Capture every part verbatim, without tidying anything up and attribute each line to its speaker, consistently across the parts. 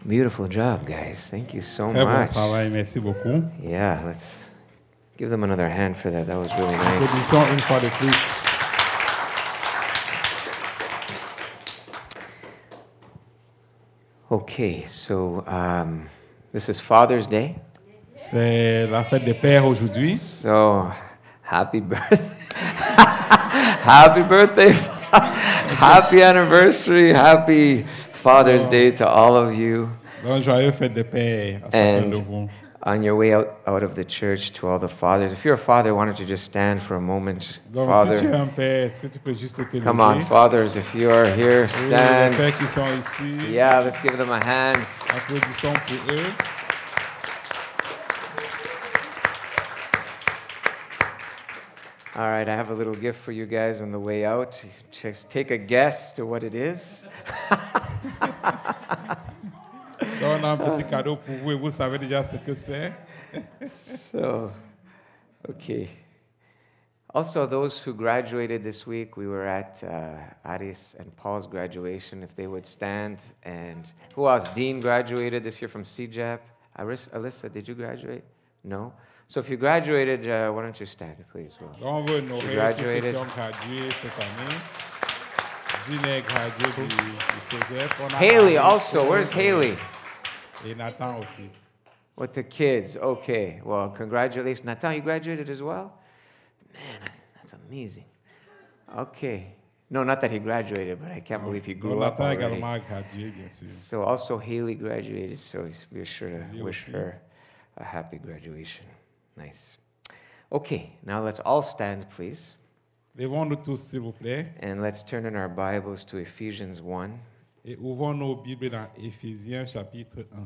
Speaker 1: Beautiful job, guys. Thank you so
Speaker 2: Très bon
Speaker 1: much.
Speaker 2: travail, merci beaucoup.
Speaker 1: Yeah, let's give them another hand for that. That was really nice.
Speaker 2: Applaudissons une fois de plus.
Speaker 1: Okay, so um, this is Father's Day.
Speaker 2: C'est la fête des pères aujourd'hui.
Speaker 1: So, happy birthday. Happy birthday. Happy anniversary. Happy Father's Day to all of you.
Speaker 2: Donc, joyeux fête des pères à chacun
Speaker 1: And
Speaker 2: de vous.
Speaker 1: on your way out, out of the church to all the fathers. If you're a father, why don't you just stand for a moment?
Speaker 2: Donc, si tu es
Speaker 1: Father,
Speaker 2: un père, est-ce que tu peux juste te lever?
Speaker 1: come on, fathers, if you are here,
Speaker 2: Oui, les
Speaker 1: stand.
Speaker 2: pères qui sont ici,
Speaker 1: Yeah, let's give them a hand.
Speaker 2: applaudissons pour eux.
Speaker 1: All right, I have a little gift for you guys on the way out. Just take a guess to what it is.
Speaker 2: Donc, on a un petit cadeau pour vous et vous savez déjà ce que c'est.
Speaker 1: So, okay. Also, those who graduated this week, we were at uh, Aris and Paul's graduation. If they would stand, and who else? Dean graduated this year from C J A P. Aris, Alyssa, did you graduate? No. So if you graduated, uh, why don't you stand, please? Well,
Speaker 2: Donc, on veut honorer tous ceux
Speaker 1: graduated.
Speaker 2: qui ont gradué cette année. Dean est gradué du, du cégep. On a
Speaker 1: Haley
Speaker 2: Henri
Speaker 1: also.
Speaker 2: Paul
Speaker 1: Where's Haley?
Speaker 2: Et Nathan aussi.
Speaker 1: With the kids. Okay. Well, congratulations. Nathan, you graduated as well? Man, that's amazing. Okay. No, not that he graduated, but I can't believe he grew
Speaker 2: Donc,
Speaker 1: up
Speaker 2: Nathan
Speaker 1: already.
Speaker 2: également a gradué, bien sûr.
Speaker 1: So also Haley graduated, so we're sure to
Speaker 2: Haley
Speaker 1: wish
Speaker 2: aussi.
Speaker 1: her a happy graduation. Nice. Okay, now let's all stand, please.
Speaker 2: Levons-nous tous, s'il vous plaît,
Speaker 1: And let's turn in our Bibles to Ephesians one.
Speaker 2: et ouvrons nos Bibles dans Éphésiens chapitre un.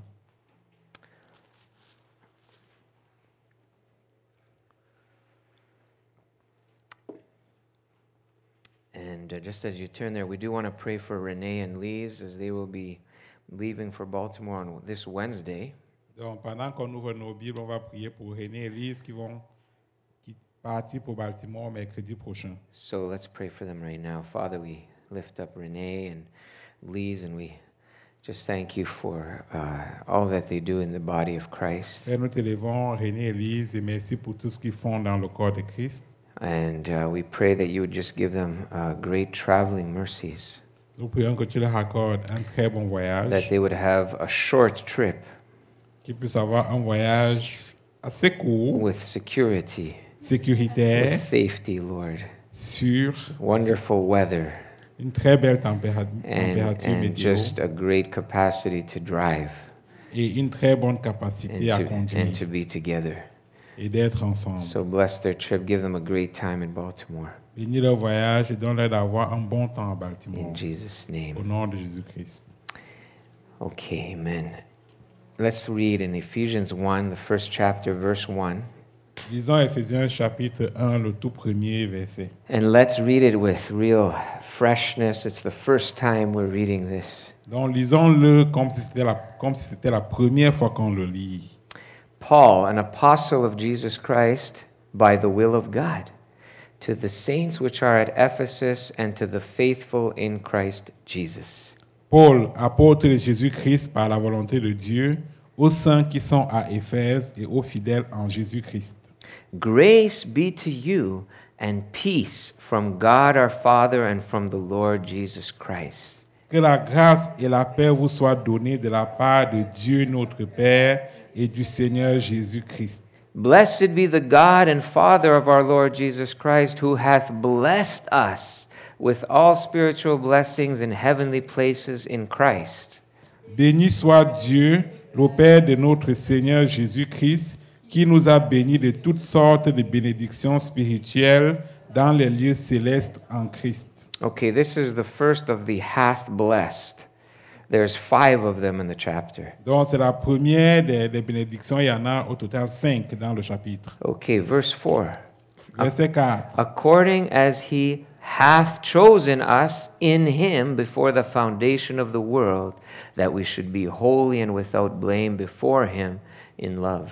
Speaker 1: And uh, just as you turn there, we do want to pray for Renee and Lise as they will be leaving for Baltimore on this Wednesday.
Speaker 2: Donc, pendant qu'on ouvre nos Bibles, on va prier pour René et Lise qui vont qui partir pour Baltimore mercredi prochain.
Speaker 1: So let's pray for them right now. Father, we lift up Renee and Lise, and we just thank you for uh, all that they do in the body of Christ.
Speaker 2: Père, nous t'élevons, René et Lise, et merci pour tout ce qu'ils font dans le corps de Christ.
Speaker 1: And uh, we pray that you would just give them uh, great traveling mercies,
Speaker 2: Nous prions que tu leur accordes un très bon
Speaker 1: that
Speaker 2: voyage,
Speaker 1: they would have a short trip
Speaker 2: qu'ils puissent avoir un voyage assez court,
Speaker 1: with security,
Speaker 2: sécuritaire,
Speaker 1: with safety, Lord,
Speaker 2: sûr,
Speaker 1: wonderful weather,
Speaker 2: une très belle tempéra-
Speaker 1: and,
Speaker 2: température
Speaker 1: and
Speaker 2: météo
Speaker 1: just a great capacity to drive
Speaker 2: et une très bonne
Speaker 1: and
Speaker 2: capacité à
Speaker 1: to,
Speaker 2: conduire
Speaker 1: and to be together.
Speaker 2: et d'être ensemble.
Speaker 1: So bless their trip. Give them a great time in Baltimore.
Speaker 2: Bénis leur voyage et donne-leur d'avoir un bon temps à Baltimore.
Speaker 1: In Jesus'
Speaker 2: Au
Speaker 1: name.
Speaker 2: nom de Jésus-Christ.
Speaker 1: Okay, amen. Let's read in Ephesians one, the first chapter, verse one.
Speaker 2: Lisons Éphésiens chapitre un, le tout premier verset.
Speaker 1: And let's read it with real freshness. It's the first time we're reading this.
Speaker 2: Donc lisons-le comme si c'était la, comme si c'était la première fois qu'on le lit.
Speaker 1: Paul, an apostle of Jesus Christ, by the will of God, to the saints which are at Ephesus and to the faithful in Christ Jesus.
Speaker 2: Paul, apôtre de Jésus-Christ par la volonté de Dieu, aux saints qui sont à Éphèse et aux fidèles en Jésus-Christ.
Speaker 1: Grace be to you and peace from God our Father and from the Lord Jesus Christ.
Speaker 2: Que la grâce et la paix vous soient données de la part de Dieu notre Père et du Seigneur Jésus-Christ.
Speaker 1: Blessed be the God and Father of our Lord Jesus Christ, who hath blessed us with all spiritual blessings in heavenly places in Christ.
Speaker 2: Béni soit Dieu, le Père de notre Seigneur Jésus-Christ, qui nous a bénis de toutes sortes de bénédictions spirituelles dans les lieux célestes en Christ.
Speaker 1: Okay, this is the first of the hath blessed. There's five of them in the chapter.
Speaker 2: Donc c'est la première des, des bénédictions, il y en a au total cinq dans le chapitre.
Speaker 1: Okay, verse four.
Speaker 2: Verset quatre.
Speaker 1: According as he hath chosen us in him before the foundation of the world, that we should be holy and without blame before him in love.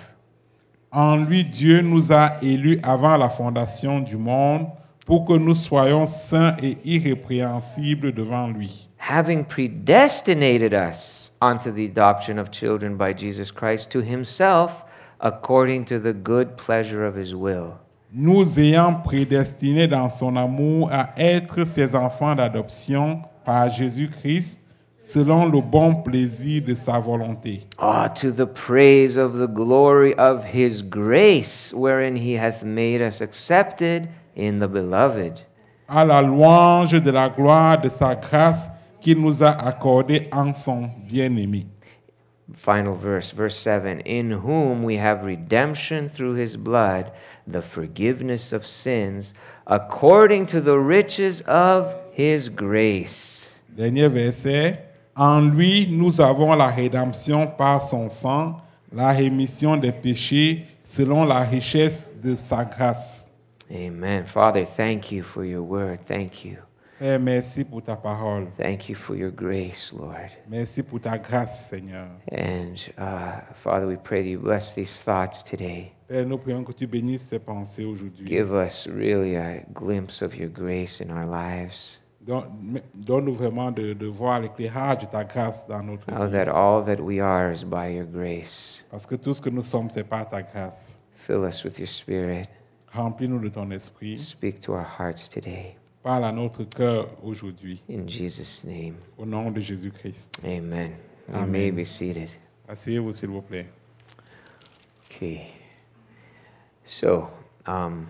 Speaker 2: En lui, Dieu nous a élus avant la fondation du monde pour que nous soyons saints et irrépréhensibles devant lui.
Speaker 1: having predestinated us unto the adoption of children by Jesus Christ to himself, according to the good pleasure of his will.
Speaker 2: Nous ayant prédestinés dans son amour à être ses enfants d'adoption par Jésus-Christ, selon le bon plaisir de sa volonté.
Speaker 1: Ah, to the praise of the glory of his grace, wherein he hath made us accepted in the beloved.
Speaker 2: À la louange de la gloire de sa grâce qu'il nous a accordée en son bien-aimé.
Speaker 1: Final verse, verse seven. In whom we have redemption through his blood, the forgiveness of sins, according to the riches of his grace.
Speaker 2: Dernier verset. En lui, nous avons la rédemption par son sang, la rémission des péchés selon la richesse de sa grâce.
Speaker 1: Amen. Father, thank you for your word. Thank you.
Speaker 2: Père, merci pour ta parole.
Speaker 1: Thank you for your grace, Lord.
Speaker 2: Merci pour ta grâce, Seigneur.
Speaker 1: And uh, Father, we pray that you bless these thoughts today.
Speaker 2: Père, nous prions que tu bénisses ces pensées aujourd'hui.
Speaker 1: Give us really a glimpse of your grace in our lives.
Speaker 2: Donne- Donne-nous vraiment de, de voir l'éclairage de ta grâce dans notre
Speaker 1: How
Speaker 2: vie.
Speaker 1: that all that we are is by your grace.
Speaker 2: Parce que tout ce que nous sommes, c'est par ta grâce.
Speaker 1: Fill us with your spirit.
Speaker 2: Remplis-nous de ton esprit.
Speaker 1: Speak to our hearts today.
Speaker 2: Parle à notre cœur aujourd'hui.
Speaker 1: In Jesus' name,
Speaker 2: Au nom de Jésus-Christ.
Speaker 1: amen. You
Speaker 2: Amen.
Speaker 1: may be seated.
Speaker 2: Asseyez-vous, s'il vous plaît.
Speaker 1: Okay. So, um,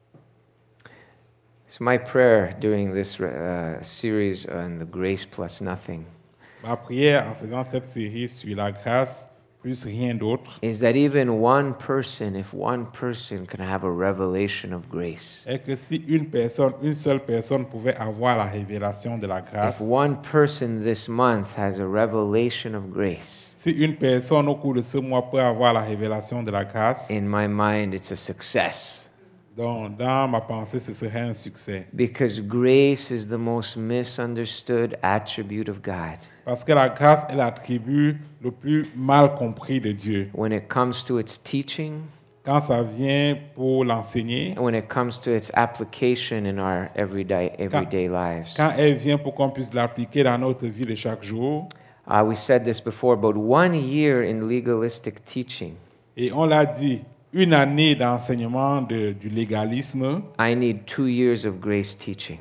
Speaker 1: so my prayer during this uh, series on the grace plus nothing
Speaker 2: Ma prière en faisant cette série sur la grâce, plus rien d'autre,
Speaker 1: is that even one person, if one person can have a revelation of grace,
Speaker 2: est que si une personne, une seule personne pouvait avoir la révélation de la grâce,
Speaker 1: if one person this month has a revelation of grace,
Speaker 2: si une personne au cours de ce mois peut avoir la révélation de la grâce,
Speaker 1: in my mind, it's a success.
Speaker 2: donc dans ma pensée, ce serait un succès.
Speaker 1: Because grace is the most misunderstood attribute of God.
Speaker 2: Parce que la grâce est l'attribut le plus mal compris de Dieu.
Speaker 1: When it comes to its teaching,
Speaker 2: Quand ça vient pour l'enseigner,
Speaker 1: and when it comes to its application in our everyday everyday lives.
Speaker 2: quand elle vient pour qu'on puisse l'appliquer dans notre vie de chaque jour,
Speaker 1: Uh, we said this before, but one year in legalistic teaching,
Speaker 2: et on l'a dit, une année d'enseignement de- du légalisme,
Speaker 1: I need two years of grace teaching.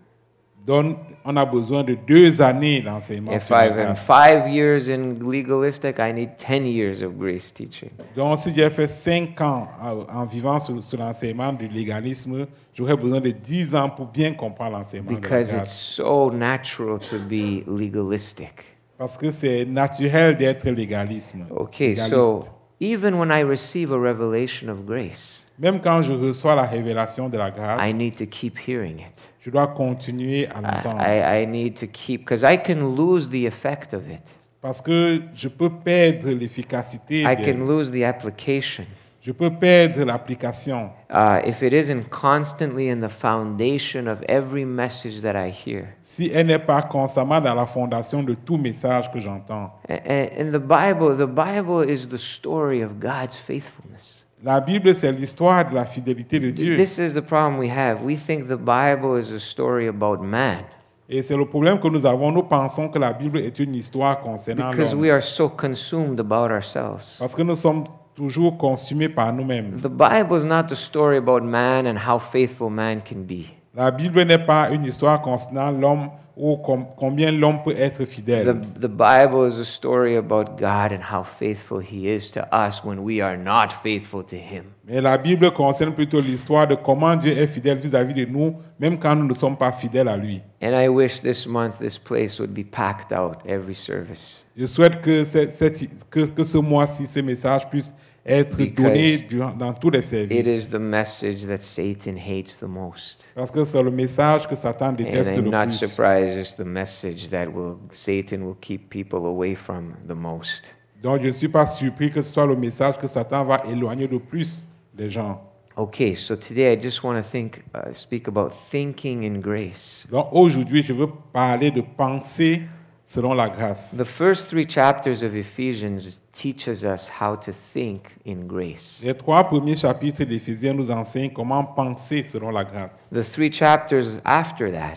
Speaker 2: donne, on a besoin de deux années d'enseignement
Speaker 1: If
Speaker 2: sur la
Speaker 1: I am
Speaker 2: grâce.
Speaker 1: five years in legalistic, I need ten years of grace teaching.
Speaker 2: Donc, si j'ai fait cinq ans en, en vivant sur, sur l'enseignement du légalisme, j'aurais besoin de dix ans pour bien comprendre l'enseignement de la
Speaker 1: Because it's
Speaker 2: grâce.
Speaker 1: so natural to be legalistic.
Speaker 2: Parce que c'est naturel d'être légalisme.
Speaker 1: Okay,
Speaker 2: légaliste.
Speaker 1: so even when I receive a revelation of grace,
Speaker 2: Même quand je reçois la révélation de la grâce,
Speaker 1: I need to keep hearing it.
Speaker 2: je dois continuer à l'entendre.
Speaker 1: I, I, I need to keep, because I can lose the effect of it.
Speaker 2: Parce que je peux perdre l'efficacité,
Speaker 1: I
Speaker 2: de-
Speaker 1: can lose the application.
Speaker 2: je peux perdre l'application.
Speaker 1: Uh, if it isn't constantly in the foundation of every message that I hear.
Speaker 2: Si elle n'est pas constamment dans la fondation de tout message que j'entends.
Speaker 1: A- a- And the Bible, the Bible is the story of God's faithfulness.
Speaker 2: La Bible, c'est l'histoire de la fidélité de Dieu.
Speaker 1: This is the problem we have. We think the Bible is a story about man
Speaker 2: Et c'est le problème que nous avons. Nous pensons que la Bible est une histoire concernant
Speaker 1: because
Speaker 2: l'homme.
Speaker 1: we are so consumed about ourselves.
Speaker 2: Parce que nous sommes toujours consumés par nous-mêmes.
Speaker 1: The Bible is not the story about man and how faithful man can be.
Speaker 2: La Bible n'est pas une histoire concernant l'homme ou com- combien l'homme peut être
Speaker 1: The,
Speaker 2: fidèle.
Speaker 1: the Bible is a story about God and how faithful He is to us when we are not faithful to Him.
Speaker 2: Mais la Bible concerne plutôt l'histoire de comment Dieu est fidèle vis-à-vis de nous, même quand nous ne sommes pas fidèles à lui.
Speaker 1: And I wish this month this place would be packed out every service.
Speaker 2: Je souhaite que, cette- cette- que, que ce mois-ci, ce message puisse être
Speaker 1: Because
Speaker 2: donné durant- dans tous les
Speaker 1: It
Speaker 2: services.
Speaker 1: is the message that Satan hates the most.
Speaker 2: Parce que c'est le message que Satan
Speaker 1: And
Speaker 2: déteste
Speaker 1: I'm
Speaker 2: le
Speaker 1: not
Speaker 2: plus.
Speaker 1: surprised it's the message that will Satan will keep people away from the most.
Speaker 2: Donc je ne suis pas surpris que ce soit le message que Satan va éloigner le plus des gens.
Speaker 1: Okay, so today I just want to think, uh, speak about thinking in grace.
Speaker 2: Donc aujourd'hui, je veux parler de penser selon la grâce.
Speaker 1: The first three chapters of Ephesians teaches us how to think in grace.
Speaker 2: Les trois premiers chapitres d'Éphésiens nous enseignent comment penser selon la grâce.
Speaker 1: The three chapters after that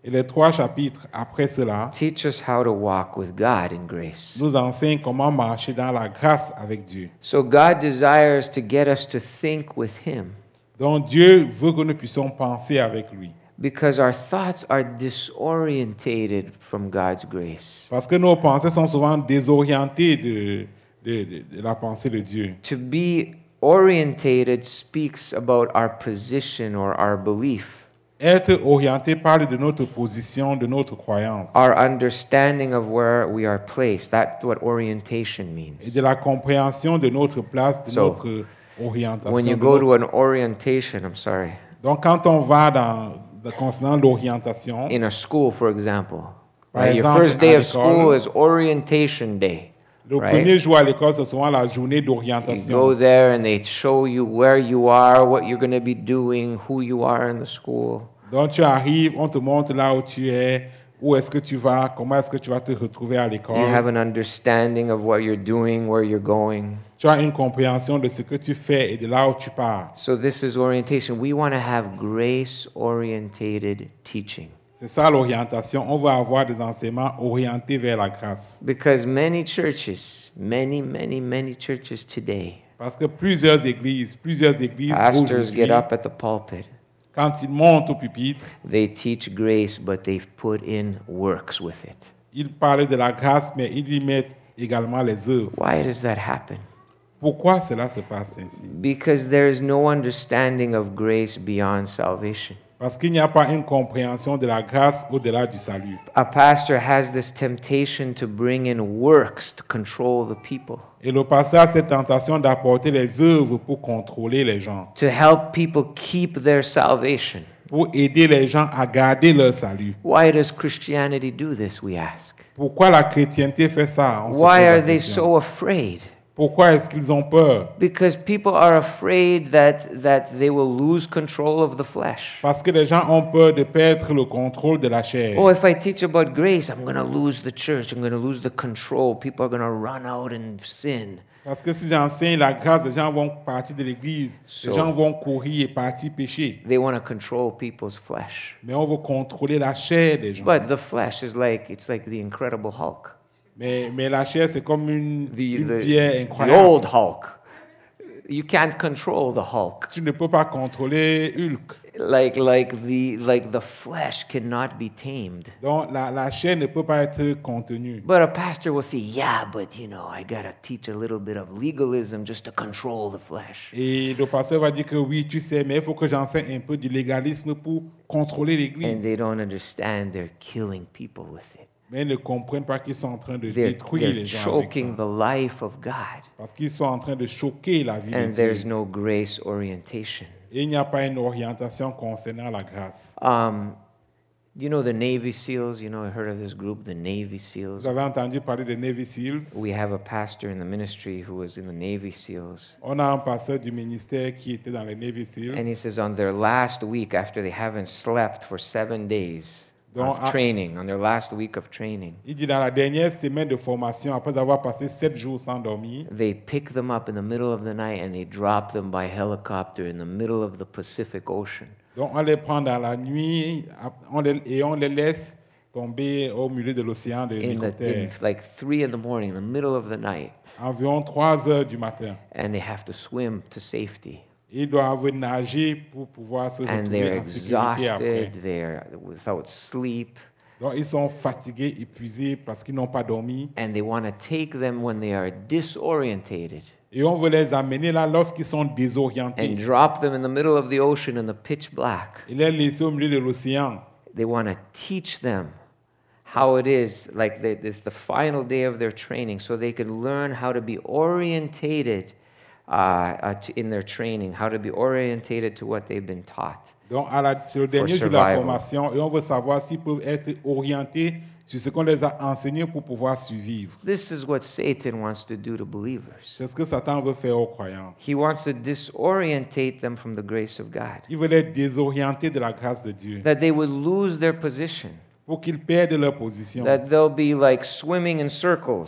Speaker 2: Et les trois chapitres après cela
Speaker 1: teach us how to walk with God in grace.
Speaker 2: nous enseignent comment marcher dans la grâce avec Dieu.
Speaker 1: So God desires to get us to think with Him
Speaker 2: Donc Dieu veut que nous puissions penser avec lui.
Speaker 1: because our thoughts are disorientated from God's grace.
Speaker 2: Parce que nos pensées sont souvent désorientées de, de, de, de la pensée de Dieu.
Speaker 1: To be orientated speaks about our position or our belief,
Speaker 2: Être orienté parle de notre position, de notre croyance
Speaker 1: our understanding of where we are placed. That's what orientation
Speaker 2: et
Speaker 1: means.
Speaker 2: de la compréhension de notre place, de
Speaker 1: So,
Speaker 2: notre orientation.
Speaker 1: When you
Speaker 2: de
Speaker 1: go
Speaker 2: notre-
Speaker 1: to an orientation, I'm sorry,
Speaker 2: Donc quand on va dans, dans- concernant l'orientation,
Speaker 1: in a school, for example,
Speaker 2: Par
Speaker 1: right? Your
Speaker 2: exemple,
Speaker 1: first day
Speaker 2: à
Speaker 1: of school
Speaker 2: l'école,
Speaker 1: is orientation day.
Speaker 2: le
Speaker 1: right?
Speaker 2: premier jour à l'école, c'est souvent la journée
Speaker 1: You go
Speaker 2: d'orientation.
Speaker 1: there and they show you where you are, what you're going to be doing, who you are in the school.
Speaker 2: Donc tu arrives, on te montre là où tu es, où est-ce que tu vas, comment est-ce que tu vas te retrouver à
Speaker 1: You
Speaker 2: l'école.
Speaker 1: have an understanding of what you're doing, where you're going.
Speaker 2: Tu as une compréhension de ce que tu fais et de là où tu pars.
Speaker 1: So this is orientation. We want to have grace-orientated teaching
Speaker 2: C'est ça l'orientation. On va avoir des enseignements orientés vers la grâce.
Speaker 1: because many churches, many, many, many churches today,
Speaker 2: Parce que plusieurs églises, plusieurs églises
Speaker 1: pastors
Speaker 2: aujourd'hui,
Speaker 1: get up at the pulpit.
Speaker 2: quand ils montent au pupitre,
Speaker 1: They teach grace, but they've put in works with it.
Speaker 2: ils parlent de la grâce, mais ils y mettent également les œuvres.
Speaker 1: Why does that happen?
Speaker 2: Pourquoi cela se passe ainsi?
Speaker 1: Because there is no understanding of grace beyond salvation.
Speaker 2: Parce qu'il n'y a pas une compréhension de la grâce au-delà du salut.
Speaker 1: A pastor has this temptation to bring in works to control the people,
Speaker 2: Et le pasteur a cette tentation d'apporter les œuvres pour contrôler les gens,
Speaker 1: to help people keep their salvation.
Speaker 2: pour aider les gens à garder leur salut.
Speaker 1: Why does Christianity do this, we ask?
Speaker 2: Pourquoi la chrétienté fait ça? On se
Speaker 1: Why
Speaker 2: pose la
Speaker 1: are they
Speaker 2: question.
Speaker 1: so afraid?
Speaker 2: Pourquoi est-ce qu'ils ont peur?
Speaker 1: Because people are afraid that, that they will lose control of the flesh.
Speaker 2: Parce que les gens ont peur de perdre le contrôle de la chair.
Speaker 1: Oh, if I teach about grace, I'm going to lose the church. I'm going to lose the control. People are going to run out and sin.
Speaker 2: Parce que si j'enseigne la grâce, les gens vont partir de l'église.
Speaker 1: So-
Speaker 2: les gens vont courir et partir pécher.
Speaker 1: They want to control people's flesh.
Speaker 2: Mais on veut contrôler la chair des gens.
Speaker 1: But the flesh is like, it's like the Incredible Hulk.
Speaker 2: Mais, mais la chair, c'est comme une,
Speaker 1: The,
Speaker 2: une
Speaker 1: the,
Speaker 2: pierre
Speaker 1: the
Speaker 2: incroyable.
Speaker 1: old Hulk. You can't control the Hulk.
Speaker 2: Tu ne peux pas contrôler Hulk.
Speaker 1: Like, like, the, like the flesh cannot be tamed.
Speaker 2: Donc la, la chair ne peut pas être contenue.
Speaker 1: But a pastor will say, yeah, but you know, I got to teach a little bit of legalism just to control the flesh.
Speaker 2: Et le pasteur va dire que oui, tu sais, mais il faut que j'enseigne un peu du légalisme pour contrôler
Speaker 1: And they
Speaker 2: l'église.
Speaker 1: don't understand they're killing people with it.
Speaker 2: Mais ils ne comprennent pas qu'ils sont en train de
Speaker 1: They're,
Speaker 2: détruire
Speaker 1: they're
Speaker 2: les gens avec
Speaker 1: choking
Speaker 2: ça.
Speaker 1: the life of God.
Speaker 2: Parce qu'ils sont en train de choquer la vie de
Speaker 1: And
Speaker 2: Dieu.
Speaker 1: there's no grace orientation.
Speaker 2: Et il n'y a pas une orientation concernant la grâce.
Speaker 1: Um, you know the Navy SEALs? You know, I heard of this group, the Navy
Speaker 2: Vous
Speaker 1: SEALs.
Speaker 2: avez entendu parler des Navy Seals?
Speaker 1: We have a pastor in the ministry who was in the Navy SEALs.
Speaker 2: On a un pasteur du ministère qui était dans les Navy Seals.
Speaker 1: And he says on their last week, after they haven't slept for seven days
Speaker 2: Donc,
Speaker 1: of
Speaker 2: à-
Speaker 1: training, on their last week of training,
Speaker 2: Il dit dans la dernière semaine de formation, après avoir passé sept jours sans dormir,
Speaker 1: they pick them up in the middle of the night and they drop them by helicopter in the middle of the Pacific Ocean.
Speaker 2: donc on les prend dans la nuit on les- et on les laisse tomber au milieu de l'océan de
Speaker 1: In, the, in
Speaker 2: l'hélicoptère,
Speaker 1: like three in the morning, in the middle of the night,
Speaker 2: environ trois heures du matin.
Speaker 1: and they have to swim to safety.
Speaker 2: Ils doivent nager pour pouvoir se
Speaker 1: And
Speaker 2: retrouver
Speaker 1: they're
Speaker 2: en sécurité après.
Speaker 1: exhausted, they're without sleep,
Speaker 2: Donc ils sont fatigués, épuisés parce qu'ils n'ont pas dormi.
Speaker 1: and they want to take them when they are disorientated
Speaker 2: Et on veut les amener là lorsqu'ils sont
Speaker 1: and
Speaker 2: désorientés
Speaker 1: drop them in the middle of the ocean in the pitch black.
Speaker 2: et les laisser au milieu de l'océan.
Speaker 1: They want to teach them how it is, like they, it's the final day of their training, so they can learn how to be orientated uh, uh, to, in their training, how to be orientated to what they've been taught.
Speaker 2: Donc à la, c'est le dernier jour de la
Speaker 1: survival.
Speaker 2: formation et on veut savoir s'ils peuvent être orientés sur ce qu'on les a enseigné pour pouvoir survivre.
Speaker 1: This is what Satan wants to do to believers.
Speaker 2: C'est ce que Satan veut faire aux croyants.
Speaker 1: He wants to disorientate them from the grace of God,
Speaker 2: Il veut les désorienter de la grâce de Dieu
Speaker 1: that they would lose their position,
Speaker 2: pour qu'ils perdent leur position,
Speaker 1: that they'll be like swimming in circles,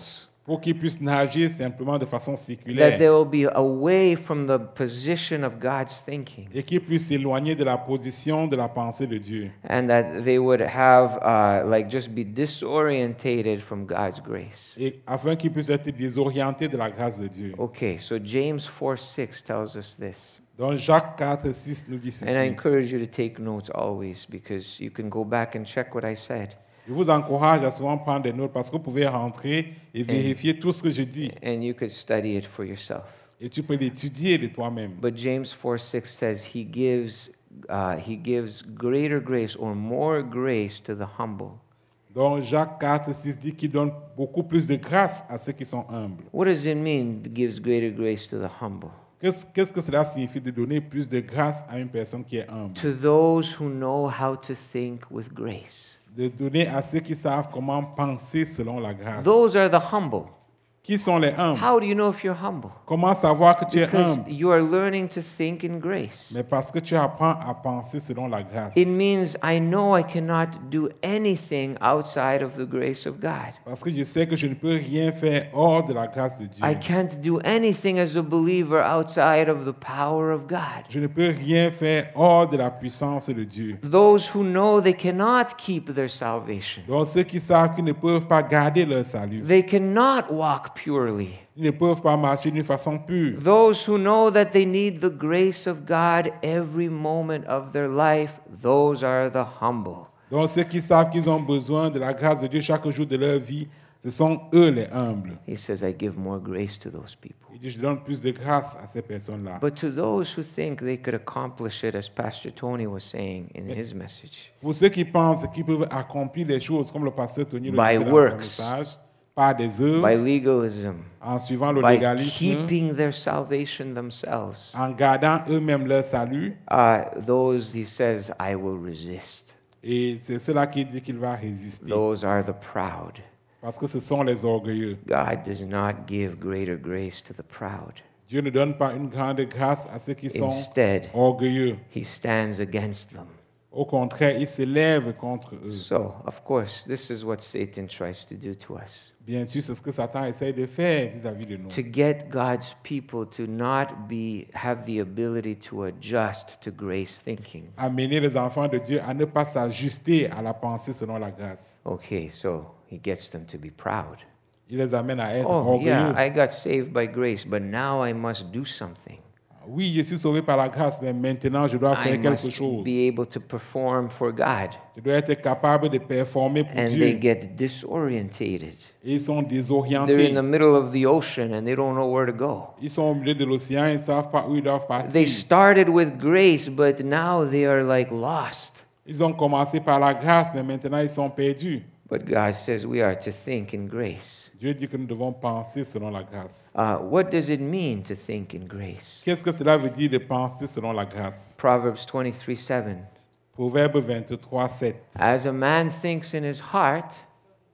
Speaker 2: pour qu'ils puissent nager simplement de façon
Speaker 1: that they
Speaker 2: séculaire
Speaker 1: will be away from the position of God's thinking,
Speaker 2: et qu'ils puissent s'éloigner de la position de la pensée de Dieu
Speaker 1: and that they would have uh, like just be disorientated from God's grace.
Speaker 2: et afin qu'ils puissent être désorientés de la grâce de Dieu.
Speaker 1: Okay, so James four six tells us this.
Speaker 2: Donc Jacques quatre six nous dit
Speaker 1: And I
Speaker 2: ceci.
Speaker 1: encourage you to take notes always, because you can go back and check what I said.
Speaker 2: Je vous encourage à souvent prendre des notes parce que vous pouvez rentrer et vérifier tout ce que je dis
Speaker 1: And you could study it for yourself.
Speaker 2: et tu peux l'étudier de toi-même.
Speaker 1: But James four six says he gives uh, he gives greater grace or more grace to the humble.
Speaker 2: Donc Jacques quatre six dit qu'il donne beaucoup plus de grâce à ceux qui sont humbles.
Speaker 1: What does it mean, gives greater grace to the humble?
Speaker 2: Qu'est-ce qu'est-ce que cela signifie de donner plus de grâce à une personne qui est humble?
Speaker 1: To those who know how to think with grace.
Speaker 2: De donner à ceux qui savent comment penser selon la grâce.
Speaker 1: Those are the humble.
Speaker 2: Qui sont les humbles?
Speaker 1: How do you know if you're humble?
Speaker 2: Comment savoir que tu es
Speaker 1: Because
Speaker 2: humble?
Speaker 1: you are learning to think in grace.
Speaker 2: Mais parce que tu apprends à penser selon la grâce.
Speaker 1: It means I know I cannot do anything outside of the grace of God.
Speaker 2: Parce que je sais que je ne peux rien faire hors de la grâce de Dieu.
Speaker 1: I can't do anything as a believer outside of the power of God.
Speaker 2: Je ne peux rien faire hors de la puissance de Dieu.
Speaker 1: Those who know they cannot keep their salvation,
Speaker 2: Donc ceux qui savent qu'ils ne peuvent pas garder leur salut,
Speaker 1: they cannot walk purely.
Speaker 2: ils ne peuvent pas marcher d'une façon pure.
Speaker 1: Those who know that they need the grace of God every moment of their life, those are the humble.
Speaker 2: Donc ceux qui savent qu'ils ont besoin de la grâce de Dieu chaque jour de leur vie, ce sont eux les humbles.
Speaker 1: He says, I give more grace to those people.
Speaker 2: Il dit, je donne plus de grâce à ces personnes-là.
Speaker 1: But to those who think they could accomplish it, as Pastor Tony was saying in his message,
Speaker 2: Pour ceux qui pensent qu'ils peuvent accomplir les choses, comme le pasteur Tony le
Speaker 1: By
Speaker 2: disait dans son
Speaker 1: works.
Speaker 2: message, par des œuvres,
Speaker 1: by legalism,
Speaker 2: en suivant le
Speaker 1: by
Speaker 2: légalisme,
Speaker 1: keeping their salvation themselves,
Speaker 2: en gardant eux-mêmes leur salut,
Speaker 1: uh, those, he says, I will resist.
Speaker 2: et c'est cela qui dit qu'il va résister.
Speaker 1: Those are the proud.
Speaker 2: Parce que ce sont les orgueilleux.
Speaker 1: God does not give greater grace to the proud.
Speaker 2: Dieu ne donne pas une grande grâce à ceux qui sont
Speaker 1: Instead,
Speaker 2: orgueilleux.
Speaker 1: he stands against them.
Speaker 2: Au contraire, il s'élève contre eux.
Speaker 1: So, of course, this is what Satan tries to do to us.
Speaker 2: Bien sûr, c'est ce que Satan essaye de faire vis-à-vis de nous.
Speaker 1: To get God's people to not be have the ability to adjust to grace thinking.
Speaker 2: Amener les enfants de Dieu à ne pas s'ajuster à la pensée selon la grâce.
Speaker 1: Okay, so he gets them to be proud.
Speaker 2: Il les amène à être
Speaker 1: Oh, yeah,
Speaker 2: orgueilleux.
Speaker 1: I got saved by grace, but now I must do something.
Speaker 2: Oui, je suis sauvé par la grâce, mais maintenant je dois
Speaker 1: I
Speaker 2: faire quelque
Speaker 1: must
Speaker 2: chose.
Speaker 1: be able to perform for God.
Speaker 2: Je dois être capable de performer pour
Speaker 1: And they
Speaker 2: Dieu.
Speaker 1: get disorientated.
Speaker 2: Et ils sont
Speaker 1: They're
Speaker 2: désorientés.
Speaker 1: in the middle of the ocean and they don't know where to go.
Speaker 2: Ils sont au milieu de l'océan, ils ne savent pas où ils doivent
Speaker 1: They
Speaker 2: partir.
Speaker 1: started with grace, but now they are like lost.
Speaker 2: Ils ont commencé par la grâce, mais maintenant ils sont perdus.
Speaker 1: But God says we are to think in grace.
Speaker 2: Dieu dit que nous devons penser selon la grâce.
Speaker 1: Uh, what does it mean to think in grace?
Speaker 2: Qu'est-ce que cela veut dire de penser selon la grâce?
Speaker 1: Proverbs twenty-three seven.
Speaker 2: Proverbe vingt-trois sept.
Speaker 1: As a man thinks in his heart,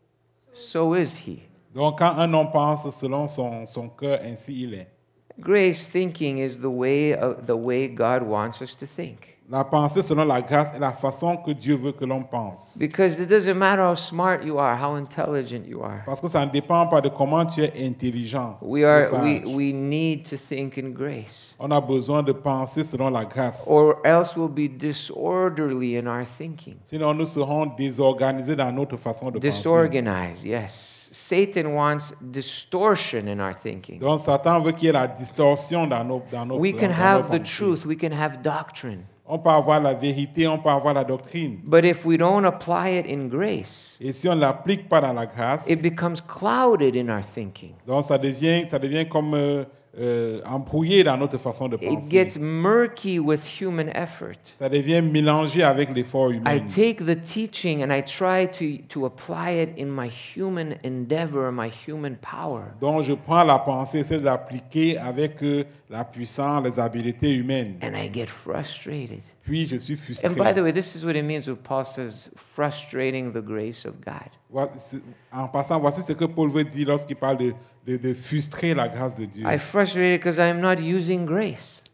Speaker 1: so is he.
Speaker 2: Donc quand un homme pense selon son, son cœur, ainsi il est.
Speaker 1: Grace thinking is the way of, the way God wants us to think.
Speaker 2: La pensée selon la grâce est la façon que Dieu veut que l'on pense.
Speaker 1: Because it doesn't matter how smart you are, how intelligent you are.
Speaker 2: Parce que ça ne dépend pas de comment tu es intelligent.
Speaker 1: We
Speaker 2: ou
Speaker 1: are
Speaker 2: sage.
Speaker 1: we, we need to think in grace.
Speaker 2: On a besoin de penser selon la grâce.
Speaker 1: Or else we'll be disorderly in our thinking.
Speaker 2: Sinon, nous serons désorganisés dans notre façon de penser.
Speaker 1: Disorganized, yes. Satan wants distortion in our thinking.
Speaker 2: Donc, Satan veut qu'il y ait la distorsion dans nos, dans nos,
Speaker 1: We
Speaker 2: dans
Speaker 1: can
Speaker 2: nos
Speaker 1: have the
Speaker 2: pensées.
Speaker 1: truth, we can have doctrine.
Speaker 2: On peut avoir la vérité, on peut avoir la doctrine.
Speaker 1: But if we don't apply it in grace,
Speaker 2: Et si on ne l'applique pas dans la grâce,
Speaker 1: it becomes clouded in our thinking.
Speaker 2: donc ça devient, ça devient comme euh, euh, embrouillé dans notre façon de
Speaker 1: It
Speaker 2: penser.
Speaker 1: gets murky with human effort.
Speaker 2: Ça devient mélangé avec l'effort
Speaker 1: I
Speaker 2: humain.
Speaker 1: take the teaching and I try to, to apply it in my human endeavor, my human power.
Speaker 2: Donc je prends la pensée, j'essaie de l'appliquer avec euh, la puissance, les habiletés humaines.
Speaker 1: And I get frustrated.
Speaker 2: Puis je suis frustré.
Speaker 1: And by the way, this is what it means when Paul says frustrating the grace of God.
Speaker 2: Voici- En passant, voici ce que Paul veut dire lorsqu'il parle de, de, de frustrer la grâce de Dieu.
Speaker 1: I frustrated because I am not using grace.